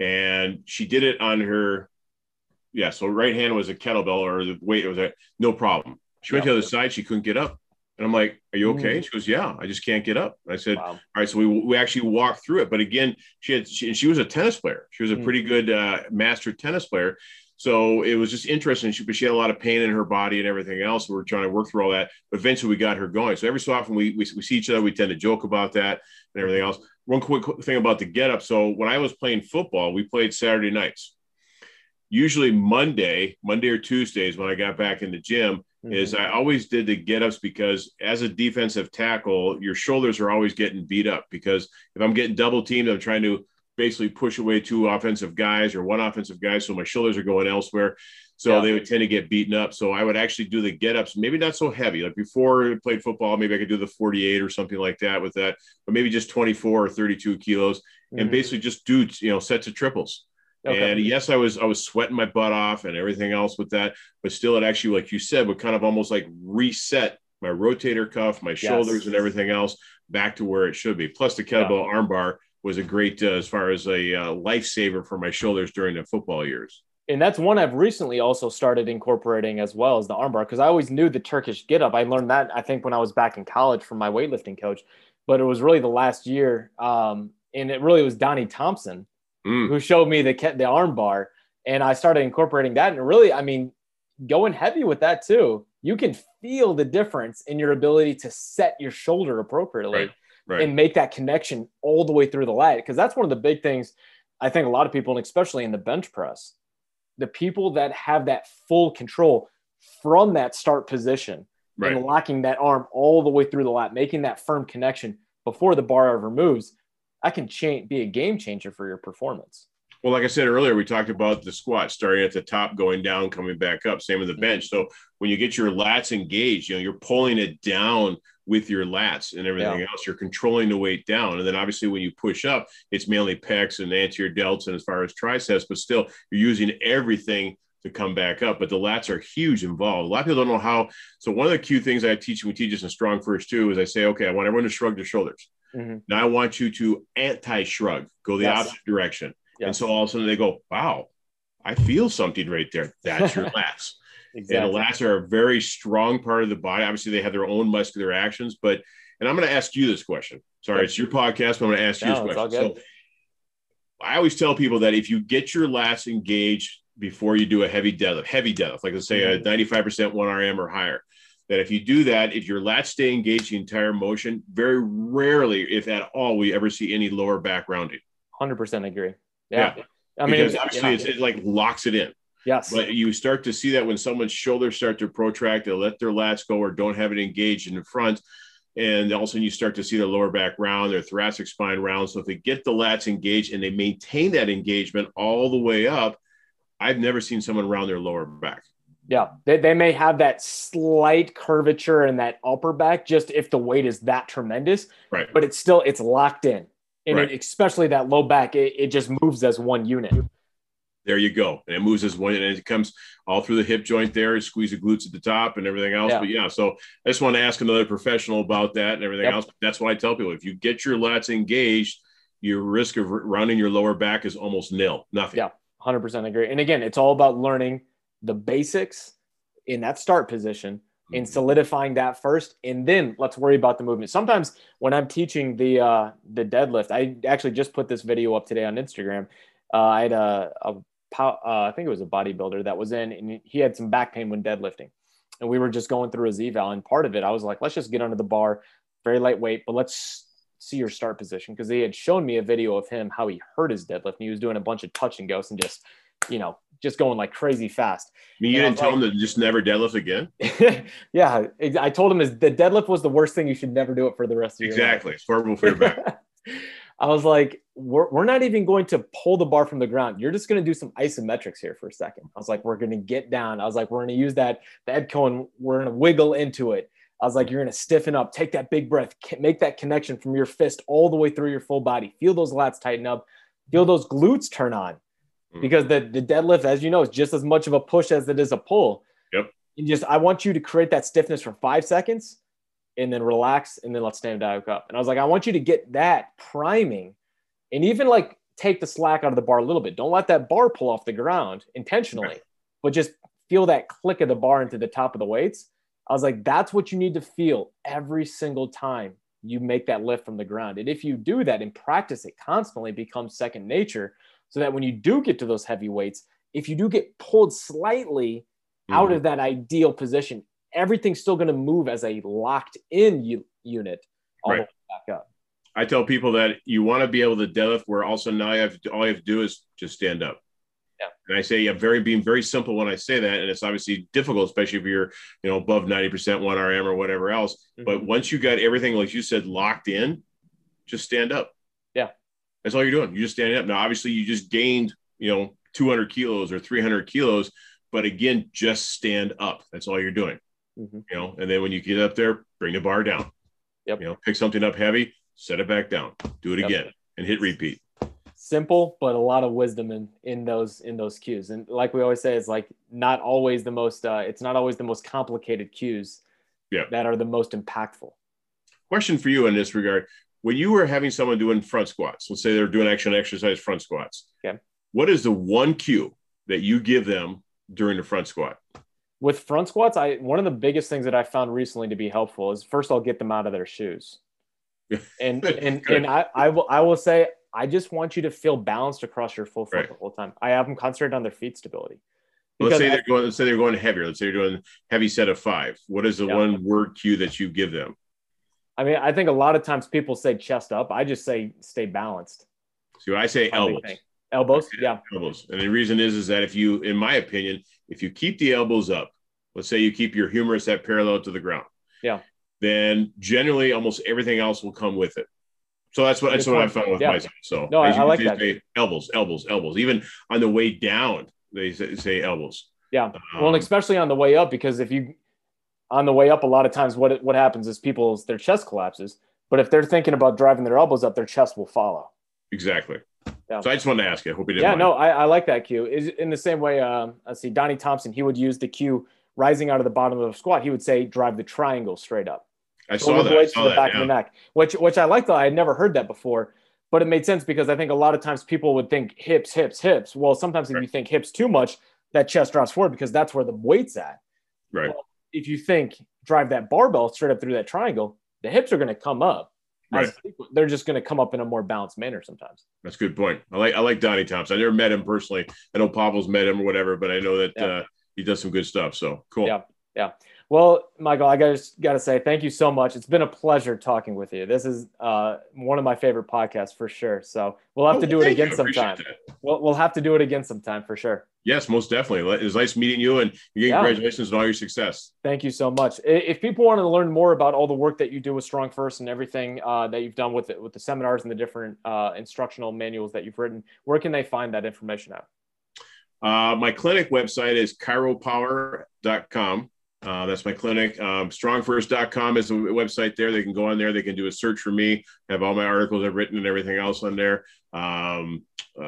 and she did it on her. Yeah. So right hand was a kettlebell, or the weight was no problem. She went to the other side. She couldn't get up. And I'm like, are you okay? She goes, yeah, I just can't get up. And I said, all right. So we actually walked through it. But again, she was a tennis player. She was a pretty good master tennis player. So it was just interesting. But she had a lot of pain in her body and everything else. We were trying to work through all that. But eventually we got her going. So every so often we see each other. We tend to joke about that and everything else. One quick thing about the get up. So when I was playing football, we played Saturday nights. Usually Monday or Tuesdays when I got back in the gym, is I always did the get-ups, because as a defensive tackle, your shoulders are always getting beat up, because if I'm getting double teamed, I'm trying to basically push away two offensive guys or one offensive guy, so my shoulders are going elsewhere. So they would tend to get beaten up. So I would actually do the get-ups, maybe not so heavy. Like before I played football, maybe I could do the 48 or something like that with that, but maybe just 24 or 32 kilos and basically just do, sets of triples. Okay. And yes, I was sweating my butt off and everything else with that, but still it actually, like you said, would kind of almost like reset my rotator cuff, my shoulders and everything else back to where it should be. Plus the kettlebell arm bar was a great, as far as a lifesaver for my shoulders during the football years. And that's one I've recently also started incorporating as well as the arm bar, because I always knew the Turkish get up. I learned that, I think, when I was back in college from my weightlifting coach, but it was really the last year. And it really was Donnie Thompson who showed me the arm bar, and I started incorporating that. And really, going heavy with that too, you can feel the difference in your ability to set your shoulder appropriately and make that connection all the way through the lat. Because that's one of the big things I think a lot of people, and especially in the bench press, the people that have that full control from that start position and locking that arm all the way through the lat, making that firm connection before the bar ever moves, that can be a game changer for your performance. Well, like I said earlier, we talked about the squat starting at the top, going down, coming back up. Same with the bench. So when you get your lats engaged, you're pulling it down with your lats and everything else. You're controlling the weight down. And then obviously when you push up, it's mainly pecs and anterior delts and as far as triceps, but still you're using everything to come back up. But the lats are huge involved. A lot of people don't know how. So one of the key things I teach, we teach us in Strong First too, is I say, okay, I want everyone to shrug their shoulders. Now I want you to anti-shrug, go the opposite direction. And so all of a sudden they go, wow, I feel something right there. That's your lats. And the lats are a very strong part of the body. Obviously they have their own muscular actions, but and I'm going to ask you this question. Sorry, it's your podcast, but I'm going to ask you this question. So I always tell people that if you get your lats engaged before you do a heavy deadlift, like let's say a 95% 1RM or higher, that if you do that, if your lats stay engaged the entire motion, very rarely, if at all, we ever see any lower back rounding. 100% agree. Yeah. I mean, because obviously it like locks it in. Yes. But you start to see that when someone's shoulders start to protract, they'll let their lats go or don't have it engaged in the front. And all of a sudden you start to see their lower back round, their thoracic spine round. So if they get the lats engaged and they maintain that engagement all the way up, I've never seen someone round their lower back. Yeah. They may have that slight curvature in that upper back, just if the weight is that tremendous, right? But it's locked in. And especially that low back, it just moves as one unit. There you go. And it moves as one, and it comes all through the hip joint there, squeeze the glutes at the top and everything else. But so I just want to ask another professional about that and everything else. But that's why I tell people, if you get your lats engaged, your risk of rounding your lower back is almost nil. Nothing. Yeah, 100% agree. And again, it's all about learning the basics in that start position and solidifying that first, and then let's worry about the movement. Sometimes when I'm teaching the deadlift, I actually just put this video up today on Instagram. I had I think it was a bodybuilder that was in, and he had some back pain when deadlifting, and we were just going through his eval. And part of it, I was like, let's just get under the bar, very lightweight, but let's see your start position, because they had shown me a video of him how he hurt his deadlift, and he was doing a bunch of touch and goes and just going like crazy fast. I mean, you didn't tell him to just never deadlift again? Yeah. I told him the deadlift was the worst thing. You should never do it for the rest of your life. Exactly. It's horrible for your back. I was like, we're not even going to pull the bar from the ground. You're just going to do some isometrics here for a second. I was like, we're going to get down. I was like, we're going to use the Edco, and we're going to wiggle into it. I was like, you're going to stiffen up, take that big breath, make that connection from your fist all the way through your full body. Feel those lats tighten up, feel those glutes turn on. Because the deadlift, as you know, is just as much of a push as it is a pull. Yep. And I want you to create that stiffness for 5 seconds and then relax, and then let's stand back up. And I was like, I want you to get that priming and even like take the slack out of the bar a little bit. Don't let that bar pull off the ground intentionally, but just feel that click of the bar into the top of the weights. I was like, that's what you need to feel every single time you make that lift from the ground. And if you do that and practice it constantly, it becomes second nature. So that when you do get to those heavy weights, if you do get pulled slightly out of that ideal position, everything's still going to move as a locked in unit all the way back up. I tell people that you want to be able to deadlift where also now all you have to do is just stand up. Yeah. And I say, being very simple when I say that. And it's obviously difficult, especially if you're, above 90% 1RM or whatever else. But once you got everything, like you said, locked in, just stand up. Yeah. That's all you're doing. You're just standing up. Now, obviously you just gained, 200 kilos or 300 kilos, but again, just stand up. That's all you're doing, and then when you get up there, bring the bar down, pick something up heavy, set it back down, do it again, and hit repeat. Simple, but a lot of wisdom in those cues. And like we always say, it's like not always the most, it's not always the most complicated cues that are the most impactful. Question for you in this regard. When you were having someone doing front squats, let's say they're doing exercise front squats. Okay. What is the one cue that you give them during the front squat? With front squats, one of the biggest things that I found recently to be helpful is first I'll get them out of their shoes. And I will say, I just want you to feel balanced across your full foot the whole time. I have them concentrate on their feet stability. Let's say they're going heavier. Let's say they're doing heavy set of 5. What is the one word cue that you give them? I mean, I think a lot of times people say chest up. I just say stay balanced. So I say elbows. Elbows, yeah. Elbows. And the reason is that if you, in my opinion, if you keep the elbows up, let's say you keep your humerus at parallel to the ground. Yeah. Then generally almost everything else will come with it. So that's what I found with myself. So no, I like that. Elbows. Even on the way down, they say elbows. Yeah. Well, and especially on the way up, because on the way up, a lot of times what happens is their chest collapses. But if they're thinking about driving their elbows up, their chest will follow. Exactly. Yeah. So I just wanted to ask you. I hope you didn't mind. No, I like that cue. Is in the same way, let's see, Donnie Thompson, he would use the cue rising out of the bottom of the squat. He would say, drive the triangle straight up. I saw that. To the back of the neck, which I like. Though I had never heard that before, but it made sense because I think a lot of times people would think hips. Well, sometimes if you think hips too much, that chest drops forward because that's where the weight's at. Right. Well, if you think drive that barbell straight up through that triangle, the hips are going to come up. Right. They're just going to come up in a more balanced manner sometimes. That's a good point. I like Donnie Thompson. I never met him personally. I know Pavel's met him or whatever, but I know that he does some good stuff. So cool. Yeah. Well, Michael, I got to say thank you so much. It's been a pleasure talking with you. This is one of my favorite podcasts for sure. So we'll have to do it again sometime. We'll have to do it again sometime for sure. Yes, most definitely. It was nice meeting you, and congratulations on all your success. Thank you so much. If people want to learn more about all the work that you do with Strong First and everything that you've done with the seminars and the different instructional manuals that you've written, where can they find that information at? My clinic website is chiropower.com. That's my clinic. Strongfirst.com is a website there. They can go on there. They can do a search for me, have all my articles I've written and everything else on there. I'm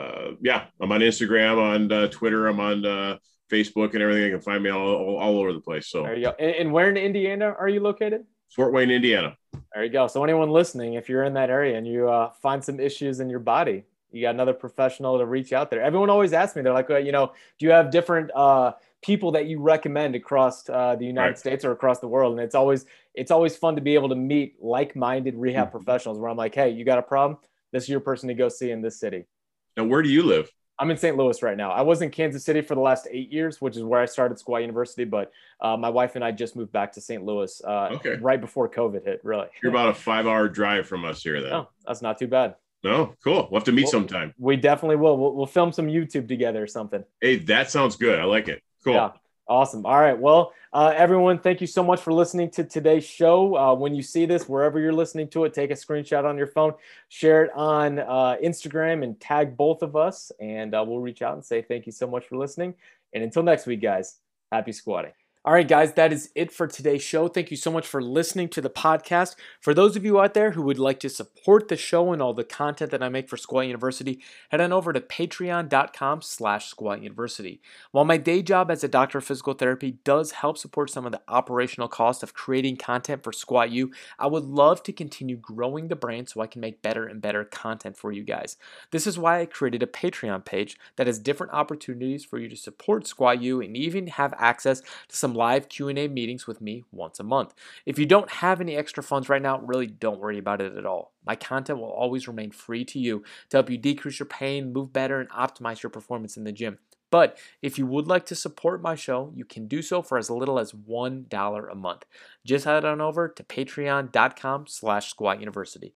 on Instagram, on Twitter, I'm on Facebook and everything. You can find me all over the place. So there you go. And where in Indiana are you located? Fort Wayne, Indiana. There you go. So anyone listening, if you're in that area and you find some issues in your body, you got another professional to reach out there. Everyone always asks me, they're like, well, do you have different people that you recommend across the United States or across the world? And it's always fun to be able to meet like-minded rehab professionals where I'm like, hey, you got a problem? This is your person to go see in this city. Now, where do you live? I'm in St. Louis right now. I was in Kansas City for the last 8 years, which is where I started Squat University. But my wife and I just moved back to St. Louis right before COVID hit, really. You're about a 5-hour drive from us here then. Oh, that's not too bad. No, cool. We'll have to meet sometime. We definitely will. We'll film some YouTube together or something. Hey, that sounds good. I like it. Cool. Yeah. Awesome. All right. Well, everyone, thank you so much for listening to today's show. When you see this, wherever you're listening to it, take a screenshot on your phone, share it on Instagram, and tag both of us. And we'll reach out and say thank you so much for listening. And until next week, guys, happy squatting. All right, guys, that is it for today's show. Thank you so much for listening to the podcast. For those of you out there who would like to support the show and all the content that I make for Squat University, head on over to patreon.com/Squat University. While my day job as a doctor of physical therapy does help support some of the operational costs of creating content for Squat U, I would love to continue growing the brand so I can make better and better content for you guys. This is why I created a Patreon page that has different opportunities for you to support Squat U and even have access to some live Q&A meetings with me once a month. If you don't have any extra funds right now, really don't worry about it at all. My content will always remain free to you to help you decrease your pain, move better, and optimize your performance in the gym. But if you would like to support my show, you can do so for as little as $1 a month. Just head on over to patreon.com/Squat University.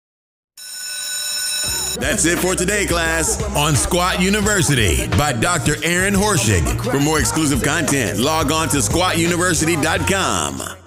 That's it for today, class, on Squat University by Dr. Aaron Horschig. For more exclusive content, log on to squatuniversity.com.